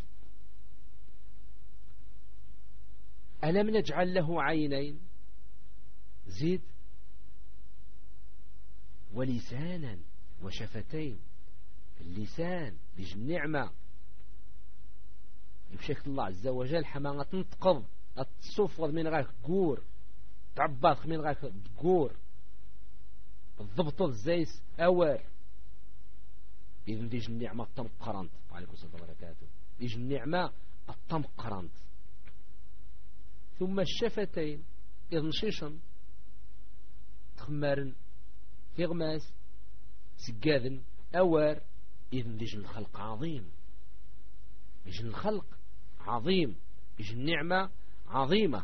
Speaker 2: ألم نجعل له عينين زيد ولسانا وشفتين اللسان ليج النعمة بشكل الله عز وجل حما تنتقض التصفض من غاك قور تعباط من غاك قور الضبط الزيس أوار إذن ليج النعمة الطم قرنت وعليكم السلام وبركاته ليج النعمة الطم قرنت ثم الشفتين إذن شيشن تخمارن في غماس سجاذن أوار إذن ليج الخلق عظيم ليج الخلق عظيم ليج النعمة عظيمة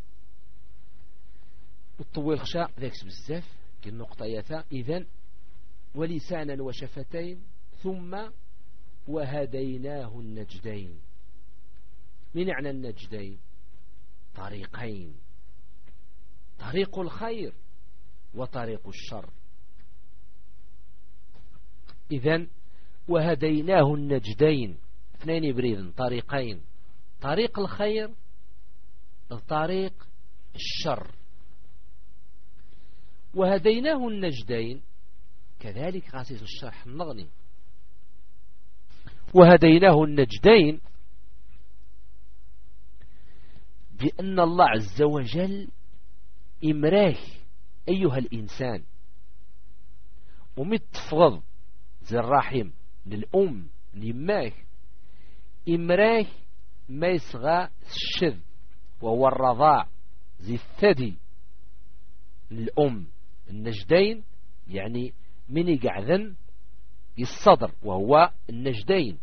Speaker 2: والطويل خشاء ذاكس بزاف كي النقطة يثا إذن ولسانا وشفتين ثم وهديناه النجدين. من معنى النجدين؟ طريقين، طريق الخير وطريق الشر. إذن وهديناه النجدين اثنين بريدن، طريقين، طريق الخير وطريق الشر. وهديناه النجدين كذلك غاسيس الشرح النغني. وهديناه النجدين بأن الله عز وجل إمراه أيها الإنسان ومتفض زي الرحم للأم لماه إمراه ما يصغى الشذ وهو الرضاع زي الثدي للأم. النجدين يعني من يقعذن الصدر وهو النجدين،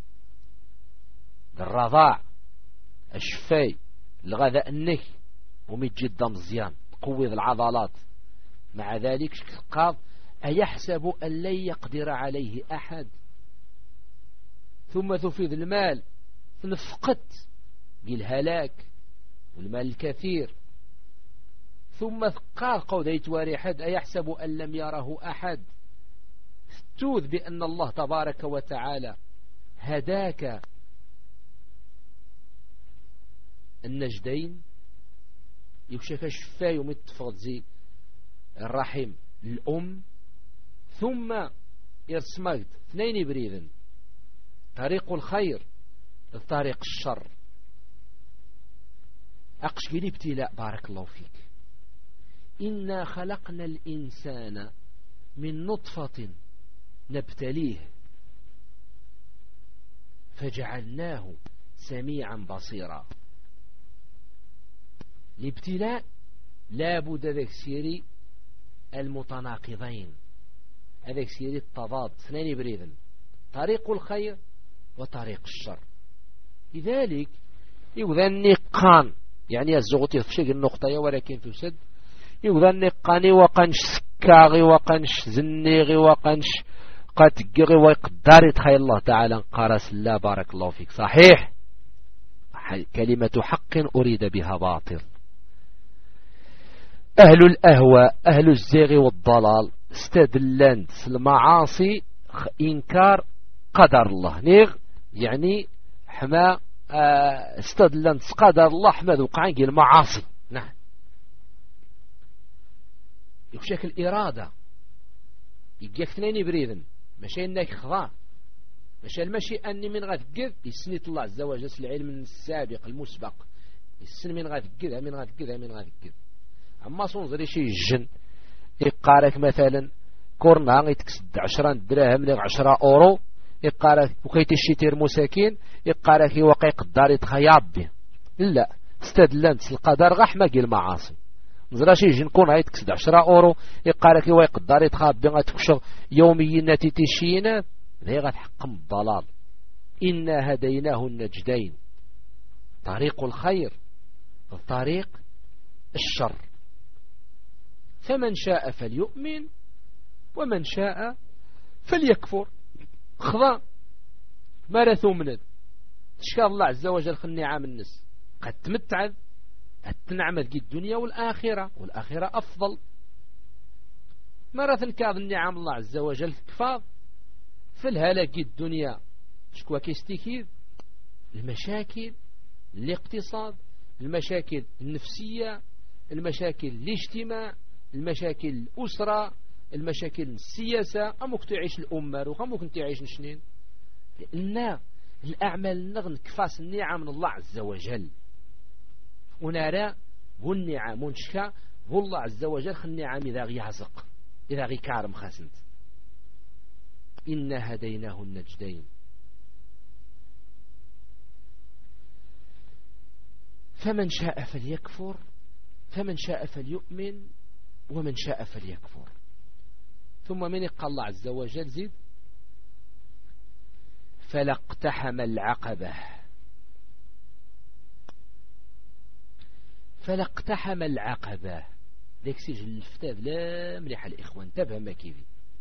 Speaker 2: الرضاع الشفاي الغذاء النهي ومتجد مزيان تقوي العضلات. مع ذلك قال أيحسب أن لن يقدر عليه أحد، ثم تفيد المال نفقت بالهلاك والمال الكثير. ثم قال قوديت وارحد أيحسب أن لم يره أحد. توذ بأن الله تبارك وتعالى هداك النجدين يكشف الشفاي ومتفض زي الرحم الأم، ثم يرسمد اثنين بريذن، طريق الخير طريق الشر. أقش قلي ابتلاء بارك الله فيك. إنا خلقنا الإنسان من نطفة نبتليه فجعلناه سميعا بصيرا. الابتلاء لا بد ذاك سيري المتناقضين، هذاك سيري التضاد اثنين بريذن، طريق الخير وطريق الشر. لذلك يوذن نقان يعني الزغطي في شيء النقطة ولكن تسد يوذن نقاني وقنش سكاغي وقنش زنيغي وقنش قاتقغي ويقدر يتخيل الله تعالى قارس لا بارك الله فيك. صحيح كلمة حق أريد بها باطل. أهل الأهواء أهل الزيغ والضلال استدلنت المعاصي إنكار قدر الله نيغ يعني حما استدلنت قدر الله حما ذوقعان المعاصي. نعم يكشك الإرادة يجيك اثنين بريذن ماشي انك خضاع ماشي المشي أني من غتقذ يسنيت الله عز وجل العلم السابق المسبق يسن من غتقذها من غتقذها من غتقذ. أما صنظري شي الجن يقارك مثلا كورنا يتكسد عشرة دراهم لغ عشرة أورو يقارك وكيت الشتير مساكين يقارك يوقع قدار يتخياب به. لا استدلنت القدر غح ما قيل المعاصي. نزرا شي جن كون هاي تكسد عشرة أورو يقارك يوقع قدار يتخاب به غتكشغ يوميا نتي تشينا ذي غتحكم الضلال. إنا هديناه النجدين، طريق الخير وطريق الشر، فمن شاء فليؤمن ومن شاء فليكفر. خضا ما رثوا منه تشكى الله عز وجل خل نعم الناس قد تمتعذ التنعمة دي الدنيا والآخرة، والآخرة أفضل. ما رثن كاظ النعم الله عز وجل كفاض في الهلاك الدنيا شكوا كيستيكيد المشاكل الاقتصاد، المشاكل النفسية، المشاكل الاجتماع، المشاكل الأسرة، المشاكل السياسة أمك تعيش الأمة وممكن تعيش نشنين، لأن الأعمال نغن كفاس النعم من الله عز وجل، ونرى والنعم ونشكى والله عز وجل خل النعم إذا غيعزق إذا غي كارم خاسنت. إنا هديناه النجدين. فمن شاء فليكفر فمن شاء فليؤمن ومن شاء فليكفر. ثم من قال الله عز وجل زيد فلا اقتحم العقبة فلا اقتحم العقبة. ذيك سجل الفتاة لا مليح الإخوان تبها ما كيفي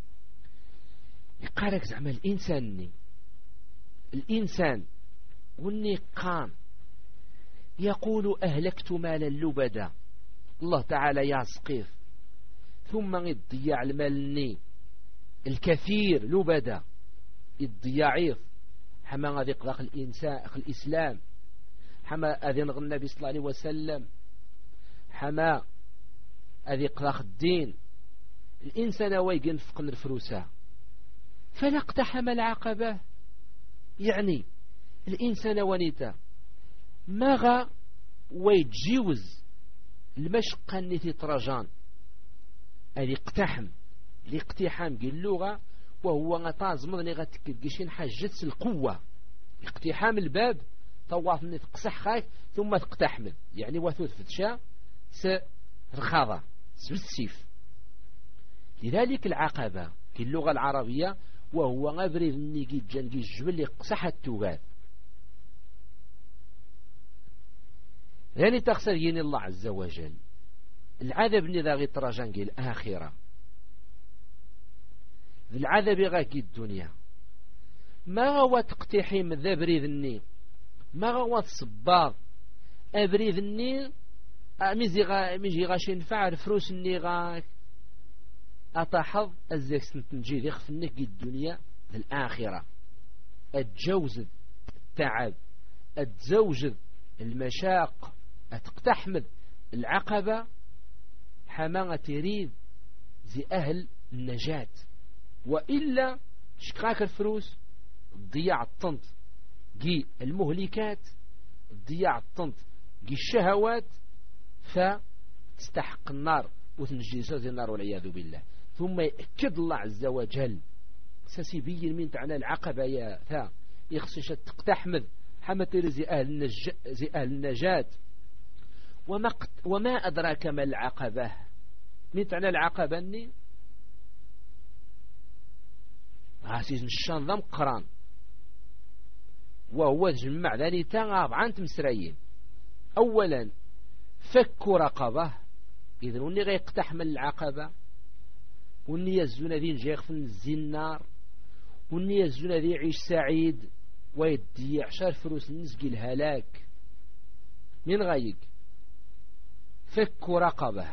Speaker 2: يقارك زعما الإنسان الإنسان والني قام يقول أهلكت مالا لبدا، الله تعالى يعسقيف ثم يضيع المال الكثير لبدا يضيعيف حما غادي يقضاق الإنسان الإسلام، حما غادي ينغ النبي صلى الله عليه وسلم، حما غادي يقضاق الدين. الإنسان ويقن فقن الفروسة فلا اقتحم العقبة، يعني الإنسان ونيتا ما غا ويتجيوز المشقة التي ترجان الاقتحم. الاقتحام قال اللغة وهو غطاز مضني غتكدشين حاجة القوة. اقتحام الباب طواف تقصح خايف ثم تقتحمل، يعني وثوث فتشا سرخاضة بالسيف. لذلك العقبة في اللغة العربية وهو غبري النيجي جنجي الجبل يقصح التوبات. يعني تخسر يني الله عز وجل العذاب نذاغي تراجان قيل الآخرة العذاب غاكي الدنيا ما هو تقتحيم ذا بريد الني ما هو الصباغ أبريد الني ميزي غا ميجي غاش ينفع الفروس الني غا أتحظ أزيك سنتنجي ذي خفنك الدنيا الآخرة. أتجوز التعب أتزوجد المشاق أتقتحمل العقبة حما تريد زي أهل النجاة، وإلا شكاك الفروس ضياع الطنط جي المهلكات ضياع الطنط جي الشهوات فتستحق النار وتنجي زي النار والعياذ بالله. ثم يأكد الله عز وجل سسيبين من تعنى العقبة يا ثا يخصش تقتحمل حما تريد زي أهل, النج... زي أهل النجاة. وما, قت... وما أدراك ما العقبة من تعنى العقبة أني عاسيز الشان ذا مقران وهو تجمع ذاني تغاب عن تمسرين. أولا فك رقبة، إذن وني غيقتحمل العقبة وني يزون ذي نجيخ في الزنار وني يزون ذي يعيش سعيد ويدي عشر فروس نسقي الهلاك. من غايق فك رقبة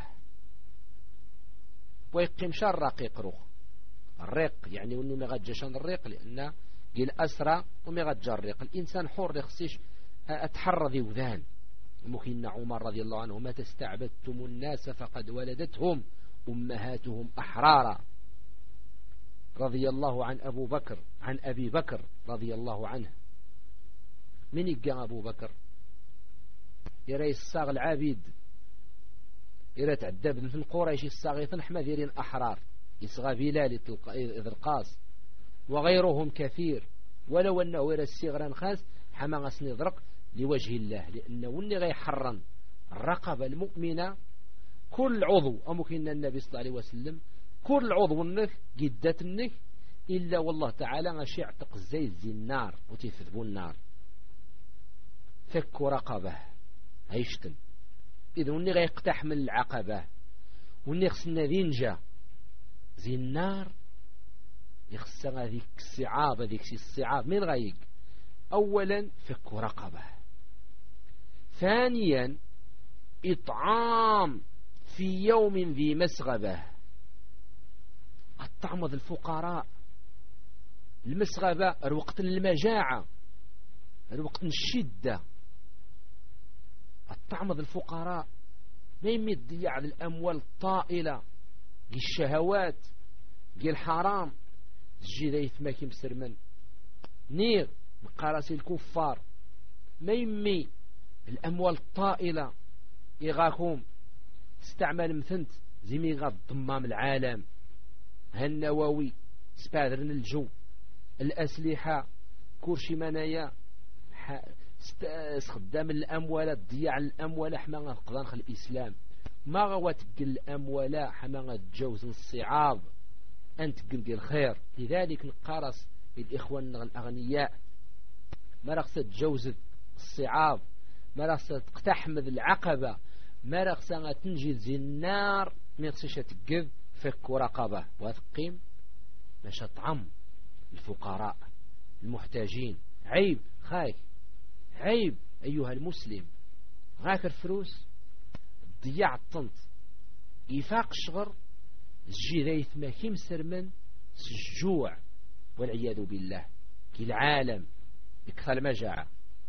Speaker 2: ويقيم شر رقيق روخ الريق، يعني وني ما غتجاشان الريق لأن قيل أسرى وما غتجا الريق. الإنسان حر يخصيش أتحرى ذي وذان. ممكن عمر رضي الله عنه ما تستعبدتم الناس فقد ولدتهم أمهاتهم أحرارا. رضي الله عن أبو بكر عن أبي بكر رضي الله عنه. من يقى أبو بكر يرى الصاغ العابد يرى تعدب في القريش الصاغيث نحمى ذيرين أحرار يصغى بلال إذ القاس وغيرهم كثير، ولو أنه يرى السغران خاس حما غسن يضرق لوجه الله، لأنه وني غيحرن الرقبة المؤمنة كل عضو أمكن النبي صلى الله عليه وسلم كل عضو النك جدت النك إلا والله تعالى غشي يعتق الزيت زي النار وتثذبوا النار. فك رقبة هيشتن إذا وني غيقتحمل العقبة وني خصنا ذينجا زي النار يخصنا ذيك الصعاب ذيك الصعاب. من غيق أولا فك رقبة، ثانيا إطعام في يوم ذي مسغبة. الطعم ذي الفقراء المسغبة الوقت المجاعة الوقت الشدة. الطعم ذي الفقراء ما يمد ضياع الأموال الطائلة الشهوات قال حرام تجي ذا يثماك مسرمن نير مقارسي الكفار ما يمي الأموال الطائلة إغاكم استعمل مثنت زي ميغا ضمام العالم هالنووي سبادرن الجو الأسلحة كورشي منايا استخدام الأموال ضياع الأموال حما قضان الإسلام ما غواتك الأموال حما تجوز الصعاب أنت قل الخير. لذلك نقارس الإخوان الأغنياء ما رخصت تجوز الصعاب ما رخصت تقتحمذ العقبة ما رخصت تنجز النار ما رخصش تقذ فك رقبة وثقيم باش طعم الفقراء المحتاجين. عيب خايف عيب أيها المسلم غاك الفلوس ضياع الطنط إفاق الشغر الجي ذايث ما كيم سرمن الجوع والعياذ بالله كي العالم بكثر المجاعة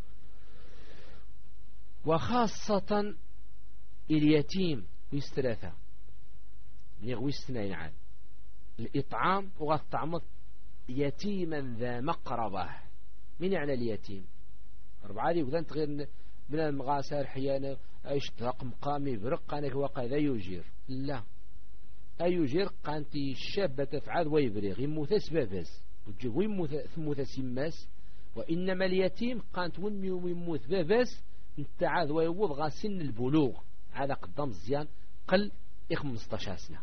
Speaker 2: وخاصة اليتيم ويستلاثة نغوي السنين عن الإطعام وغطعم يتيما ذا مقربة. من يعني اليتيم أربعة دي وذن تغير من المغاسر حيانا ايش رقم قامي برق أنا وقع ذا يجير لا أيجير قانتي الشابة تفعل ويبريغ يموت سبابس وتجيب يموت سماس وإنما اليتيم قانت ونمي ويموت بابس انتعاذ ويوض غا سن البلوغ على قدام الزيان قل خمسطاش سنة.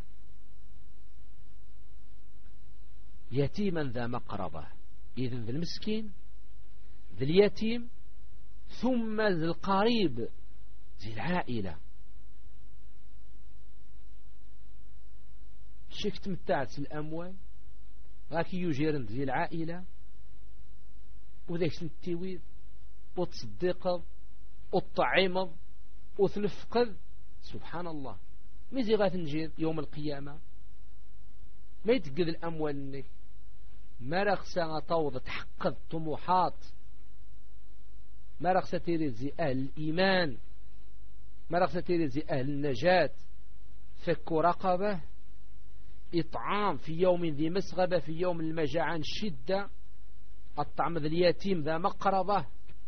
Speaker 2: يتيما ذا مقربة إذن ذا المسكين ذا اليتيم ثم ذا القريب ذي العائلة شكت متاعت الأموال راكي يجيرن ذي العائلة وذاك سنتيويد وتصدقض وتطعمض وتنفقذ سبحان الله ميزي غاث نجيب يوم القيامة ما يتقذ الأموال منك ما رخصة طوض تحقق طموحات ما رخصة تريزي أهل الإيمان ما رخصة تريزي أهل النجاة فك رقبة إطعام في يوم ذي مسغبة في يوم المجاعة شدة الطعم ذا اليتيم ذا مقربة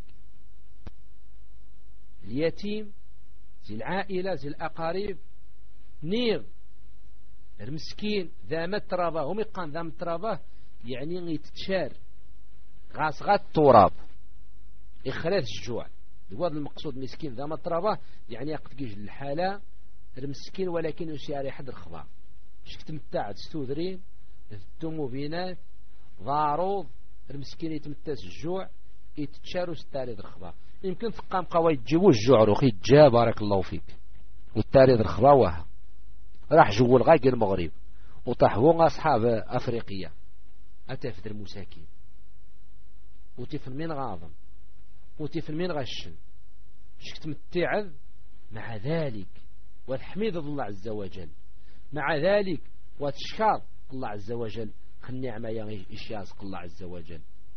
Speaker 2: اليتيم زي العائلة زي الأقارب نير المسكين ذا متربة هم يقان ذا متربة يعني يتشار غاس غات تراب إخراج الجوع هذا المقصود مسكين ذا متربة يعني يقتقيج الحالة المسكين ولكن يسياري حد الخضار شكت متاعد ستوذرين التمو بينات ضاروض المسكين يتمتاز الجوع يتشاروا ستاريد الخضار يمكن تقام قوي تجيبوا الجوع روخي جا بارك الله فيك والتاريد الخضار وها راح جو الغاق المغرب وطاحوا أصحاب أفريقيا أتافد المساكين وتفن من غاضم وتفن من غشن شكت متعذ مع ذلك والحميد الله عز وجل مع ذلك وتشكر الله عز وجل النعمة يشيازق الله عز وجل.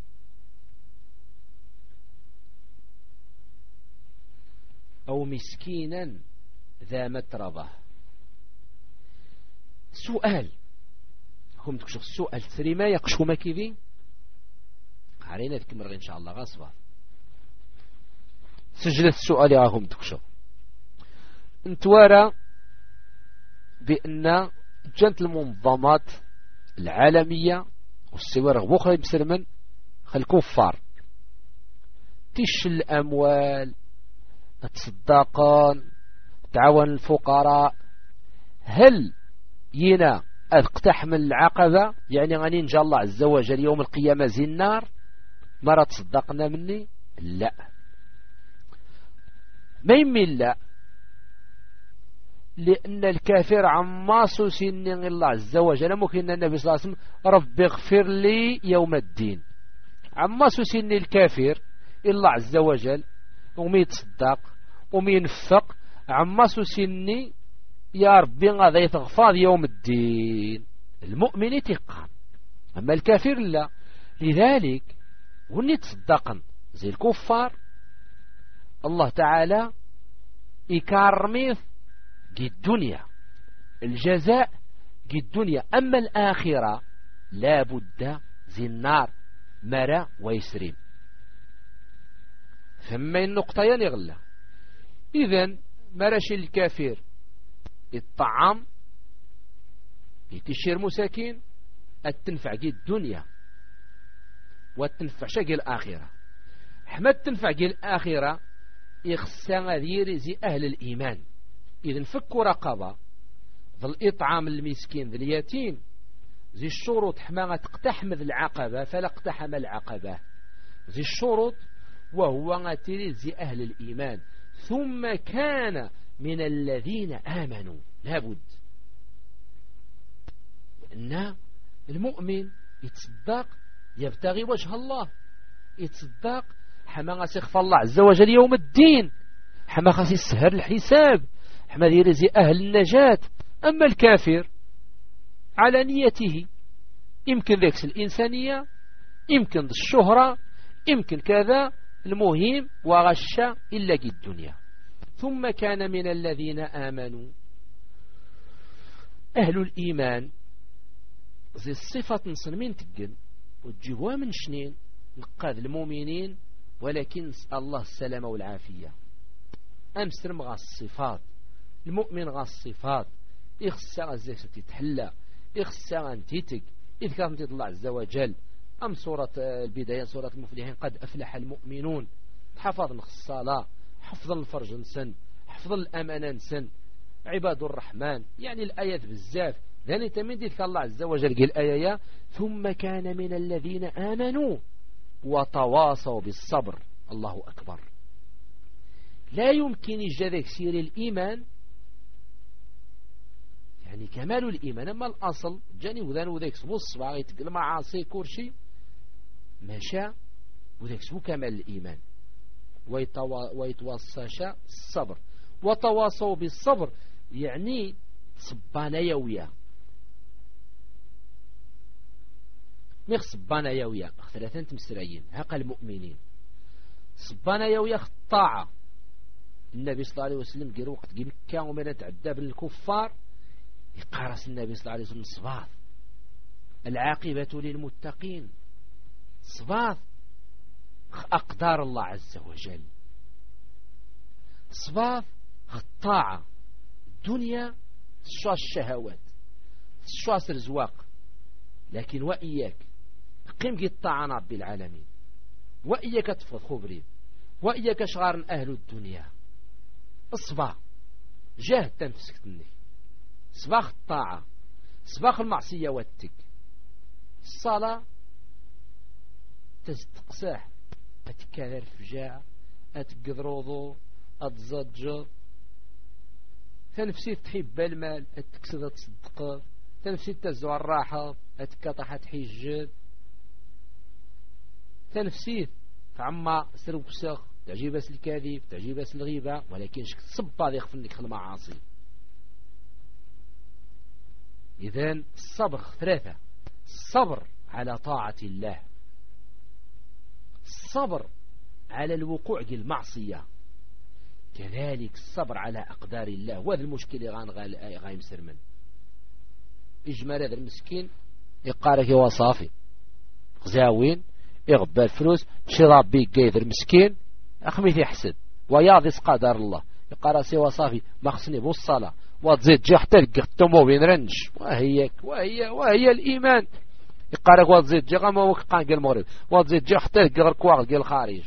Speaker 2: أو مسكينا ذا متربة. سؤال هم تكشف السؤال ثريما يقشو ما كذي علينا تكمل إن شاء الله غصبا سجلت السؤال يا هم تكشف انتوارا بأن جنت المنظمات العالمية والسوار غبوخة بسلمن الكفار تش الأموال تصدقان تعاون الفقراء هل ينا اقتحم العقبة يعني غني إن شاء الله عز وجل يوم القيامة زي النار مرة تصدقنا مني لا ما يمين لا لأن الكافر عماسو سن الله عز وجل ممكن النبي صلى الله عليه وسلم رب اغفر لي يوم الدين عماسو سن الكافر الله عز وجل ومي يتصدق ومي ينفق عماسو سني يا ربي غادي يتغفر يوم الدين المؤمن يتقان أما الكافر لا. لذلك وني تصدقن زي الكفار الله تعالى يكرميه دي الدنيا الجزاء جي الدنيا. أما الآخرة لا بد زي النار مرى ويسرم. ثم النقطة يغلى. إذن مرش الكافر الطعام يتشير مساكين التنفع جي الدنيا والتنفع شاقي الآخرة. حمد تنفع جي الآخرة يخصى غير زي أهل الإيمان. إذن فكوا رقبة ظل إطعام المسكين ذي اليتيم زي الشروط حما تقتحم ذي العقبة فلا اقتحم العقبة زي الشروط وهو غتري زي أهل الإيمان. ثم كان من الذين آمنوا. لابد أن المؤمن يتصدق يبتغي وجه الله، يتصدق حما غاس يخفى الله عز وجل يوم الدين، حما غاس يسهر الحساب، حما دير زي أهل النجاة. أما الكافر على نيته، يمكن ذاك الإنسانية، يمكن الشهرة، يمكن كذا، المهم وغش إلا جي الدنيا. ثم كان من الذين آمنوا. أهل الإيمان زي الصفة نصنمين تقن وتجيبوها من شنين نقاذ المؤمنين، ولكن الله السلامة والعافية. أمسرم غا الصفات المؤمن غا الصفات إخسى غزيسة تتحلى، إخسى غنتيتك إذ كانت الله عز وجل. أم سورة البداية سورة المفلحين قد أفلح المؤمنون، حفظ الصلاة، حفظ الفرج نسن، حفظ الأمانة نسن، عباد الرحمن، يعني الآيات بزاف. ذاني تمين ديك الله عز وجل قال الآية ثم كان من الذين آمنوا وتواصوا بالصبر. الله أكبر. لا يمكن يجاذك سير الإيمان، يعني كمال الإيمان. أما الأصل جاني وذان وذاك سبو الصبع يتقل معاصي كورشي ماشا وذاك سبو كمال الإيمان. ويتواصاش الصبر. وتواصوا بالصبر يعني صبانا يويا، ميخ صبانا يويا ثلاثة تمسريين هقا المؤمنين صبانا يويا الطاعة. النبي صلى الله عليه وسلم قال وقت قيم كان ومن تعدى بالكفار يقارس النبي صلى الله عليه وسلم صباط العاقبة للمتقين. صباط أقدار الله عز وجل، صباط الطاعة. الدنيا شو الشهوات شو الرزواق، لكن وإياك قيم قد طاعة رب العالمين، وإياك تفض خبرين، وإياك شغار أهل الدنيا. الصباح جاه تنفسكتني، صباح الطاعة، صباح المعصية والتك. الصلاة تستقساح أتكاثر فجاع، أتقذروضو، أتزجر. تنفسي تحب المال أتكسد تصدق، تنفسي تزوى الراحة أتكطح تحجد، تنفسي فعما سرق سخ تعجيب اس الكاذب تعجيب اس الغيبة، ولكن شك صبا ذي يخفنك المعاصي. إذن الصبر ثلاثة: الصبر على طاعة الله، الصبر على الوقوع بالمعصية، كذلك الصبر على أقدار الله. وهذا المشكل اللي غايم سرمن إجمال هذا المسكين يقارك وصافي زاوين يغبى الفلوس شي ربي قايد المسكين أخميث يحسد وياضيس قدر الله يقارا سي صافي ما خصني بو الصلاة وتزيد جي حتى لقى التموين رنج وهي وهي وهي الإيمان. يقارك وتزيد جي غما وكقان قال المغرب وتزيد جي حتى لقى الكواغ قال الخارج.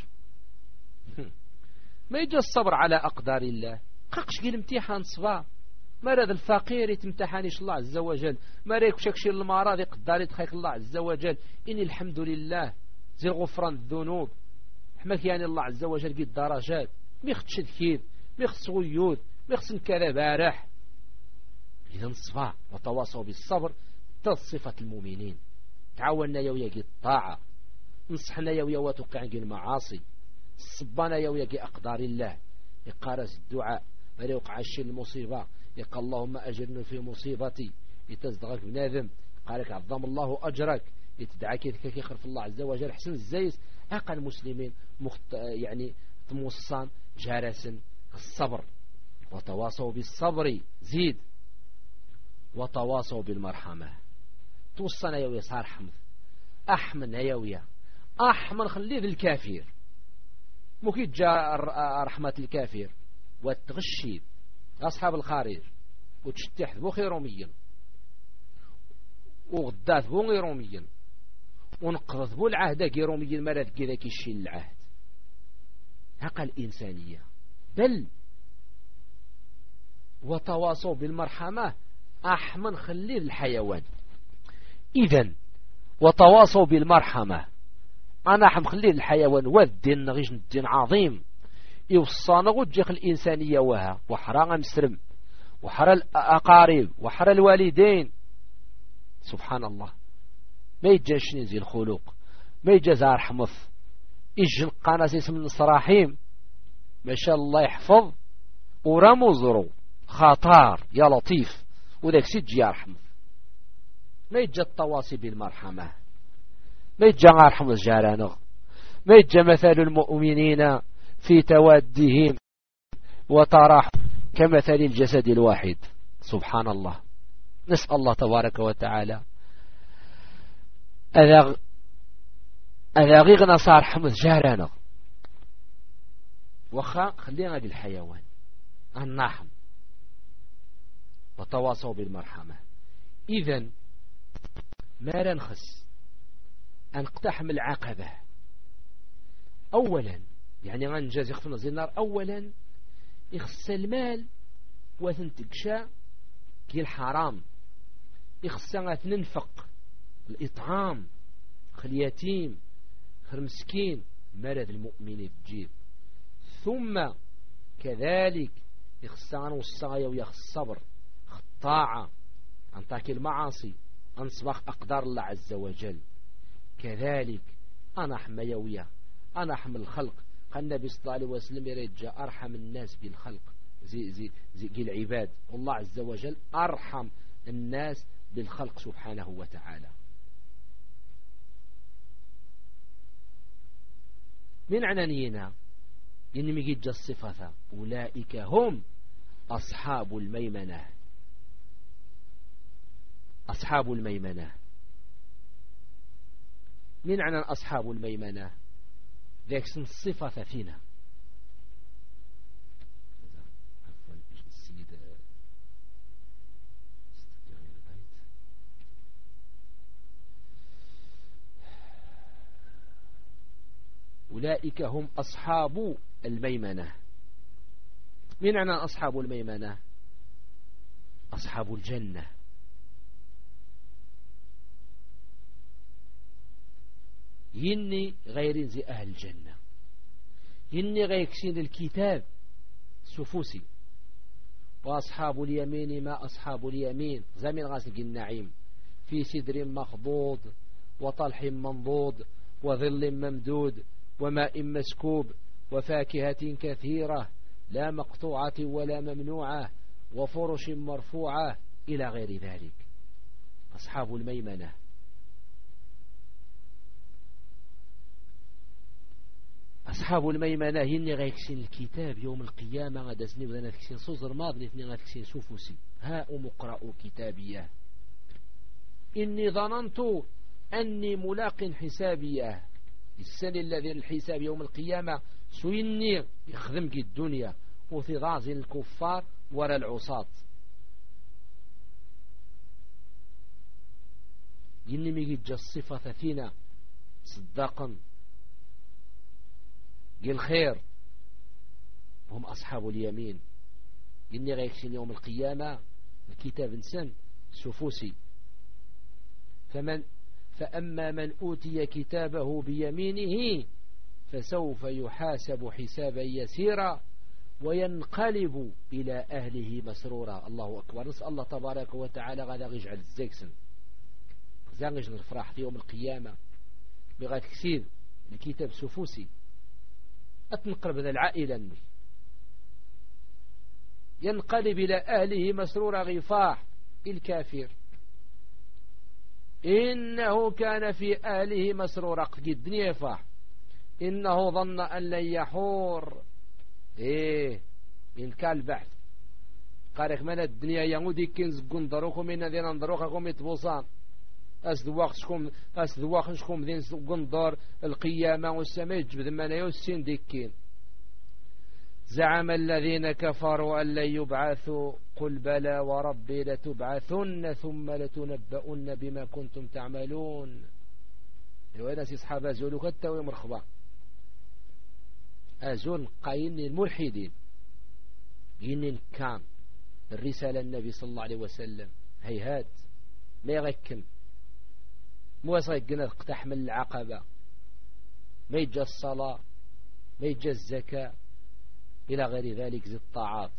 Speaker 2: ما يجي الصبر على أقدار الله. قاقش قال امتحان صبا ما هذا الفقير يتمتحانيش الله عز وجل، ما رايك شكشي المرض يقدر يتخيك الله عز وجل. إني الحمد لله زي غفران الذنوب حماك يعني الله عز وجل قد درجات ما يخدش الكيد ما يخص غيود ما يخص نكذا بارح. إذا الصبا وتواصوا بالصبر تصفة المؤمنين. تعاوننا يويا قد الطاعة، نصحنا يويا وتوقع قد المعاصي، صبانا يويا قد أقدار الله. يقارس الدعاء ما يوقع الشيء المصيبة يقال اللهم أجرني في مصيبتي يتزدغك بنادم قالك عظم الله أجرك يتدعى كيف يخرف الله عز وجل. حسن الزيس أقل المسلمين مخت... يعني تموصان جارسا الصبر وتواصوا بالصبر زيد وتواصوا بالمرحمة. توصنا يا صار حمد أحمن هيويا أحمن خليه الكافر ممكن جاء رحمة الكافر وتغشي أصحاب الخارج وتشتح ذو روميا وغدات ذو روميا ونقض ذو العهد روميا مرات كذا كيشي العهد. هكا الإنسانية. بل وتواصوا بالمرحمة أحمن خليه الحيوان. إذن وتواصوا بالمرحمة أنا حم خليه الحيوان والدين غيش الدين عظيم يوصانا وجه الإنسانية وها وحرا مسرم وحرا الأقارب وحرا الوالدين. سبحان الله ما يجاش نزي الخلق ما يجاز رحمث إيش القناص اسم الصراحيم ما شاء الله يحفظ ورموزرو خطار يا لطيف وذاك سيجي يرحمه. ما يجا التواصي بالمرحمة ما يجا رحمة جارانغ ما يجا مثل المؤمنين في توادهم وتراح كمثل الجسد الواحد. سبحان الله. نسأل الله تبارك وتعالى أذا أذا غيغنا صار حمد جارانغ وخا خلينا بالحيوان النحم وتواصوا بالمرحمة. إذن ما رنخس أن اقتحم العقبة. أولا يعني غنجاز يخفنا زي النار. أولا يخص المال وثنتقشا كي الحرام يخصنا ننفق الإطعام خل يتيم خل مسكين مرض المؤمن تجيب. ثم كذلك يخصنا والصايا ويخص الصبر الطاعة عن تاكي المعاصي أنصبخ أقدار الله عز وجل. كذلك أنا حميوية أنا حمل الخلق. قال النبي صلى الله عليه وسلم يرجى أرحم الناس بالخلق زي, زي, زي العباد والله عز وجل أرحم الناس بالخلق سبحانه وتعالى. من عنانينا إنما يجي الصفة أولئك هم أصحاب الميمنة. أصحاب الميمنة من عنان أصحاب الميمنة ذاك الصفة فينا. أولئك هم أصحاب الميمنة. من عنان أصحاب الميمنة أصحاب الجنة. يني غير زي أهل الجنة يني غيكسين الكتاب سفوسي. وأصحاب اليمين ما أصحاب اليمين زمين غاسق النعيم في سدر مخضود وطلح منضود وظل ممدود وماء مسكوب وفاكهة كثيرة لا مقطوعة ولا ممنوعة وفرش مرفوعة إلى غير ذلك. أصحاب الميمنة. أصحاب الميمنة هني غيكسين الكتاب يوم القيامة غدسني وذنا تكسين صوزر ماضي اثنين غتكسين سفوسي. ها أمقرأوا كتابيه إني ظننت أني ملاق حسابيه. السنة الذي الحساب يوم القيامة سويني يخدمك الدنيا وفي ضعز الكفار ولا العصاة. يني ميجي الصفة فينا صداقا قل خير هم أصحاب اليمين. إني غيكسين يوم القيامة الكتاب انسان سفوسي. فمن فأما من أوتي كتابه بيمينه فسوف يحاسب حسابا يسيرا وينقلب إلى أهله مسرورا. الله أكبر. نسأل الله تبارك وتعالى غدا يجعل الزيكسن زانج نفرح في يوم القيامة بغاية كثير الكتاب سفوسي أتنقرب ذا العائلة ينقلب إلى أهله مسرورا غفاح. الكافر إنه كان في أهله مسرورا قد يفاح إنه ظن أن لن يحور. إيه إن كان البحث قارك من الدنيا يمودي كنز قندروكم من الذين انظروكم يتبوصان أسدواق شكم أسدواق شكم ذين قندر القيامة والسماء جبد من يوسين ديكين. زعم الذين كفروا أن لن يبعثوا قل بلى وربي لتبعثن ثم لتنبؤن بما كنتم تعملون. وين أصحاب أزول كتاوي مرخبا أزول قاين الملحدين ينين كام الرسالة النبي صلى الله عليه وسلم هيهات ما يغكن مو يغكن تحمل العقبة ما يجى الصلاة ما يجى الزكاة إلى غير ذلك زي الطاعات.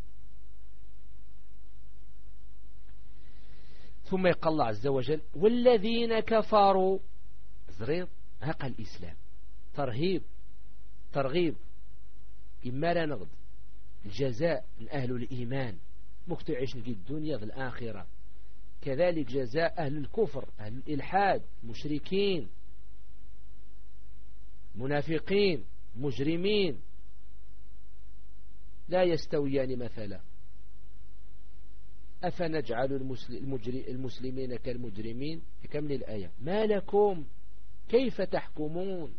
Speaker 2: ثم يقال الله عز وجل والذين كفروا زريط هقى الإسلام ترهيب ترغيب إما لا نغض الجزاء من أهل الإيمان مكتعيش نجي الدنيا في الآخرة. كذلك جزاء أهل الكفر أهل الإلحاد مشركين منافقين مجرمين لا يستويان مثلا. أفنجعل المسلمين كالمجرمين كم الآية ما لكم كيف تحكمون.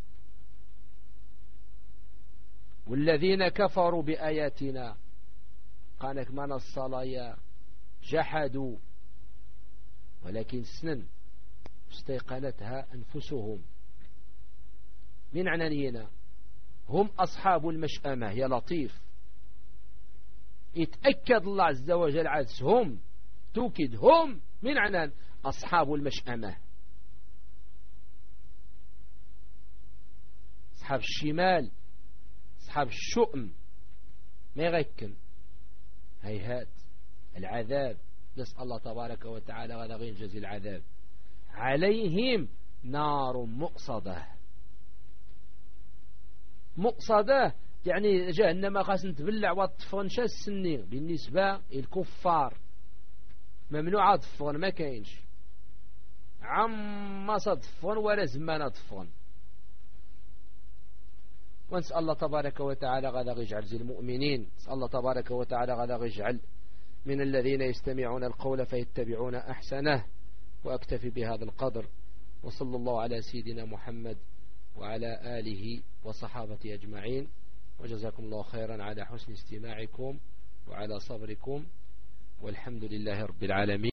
Speaker 2: والذين كفروا بآياتنا قالك من الصلاة جحدوا ولكن سنن استيقنتها أنفسهم من عنانينا هم أصحاب المشأمة. يا لطيف يتأكد الله عز وجل عزهم توكد هم من عنان أصحاب المشأمة أصحاب الشمال أصحاب الشؤم ما يغكن. هيهات العذاب نسأل الله تبارك وتعالى غدا ينجزي العذاب عليهم نار مؤصدة. مؤصدة يعني جهنم خاص نتبلع وطفن شا السنين بالنسبة للكفار ممنوع طفن ما كاينش عم صدفن ولا زمان طفن. ونسأل الله تبارك وتعالى غدا يجعل زي المؤمنين. نسأل الله تبارك وتعالى غدا يجعل من الذين يستمعون القول فيتبعون أحسنه. وأكتفي بهذا القدر وصلى الله على سيدنا محمد وعلى آله وصحابته أجمعين وجزاكم الله خيرا على حسن استماعكم وعلى صبركم والحمد لله رب العالمين.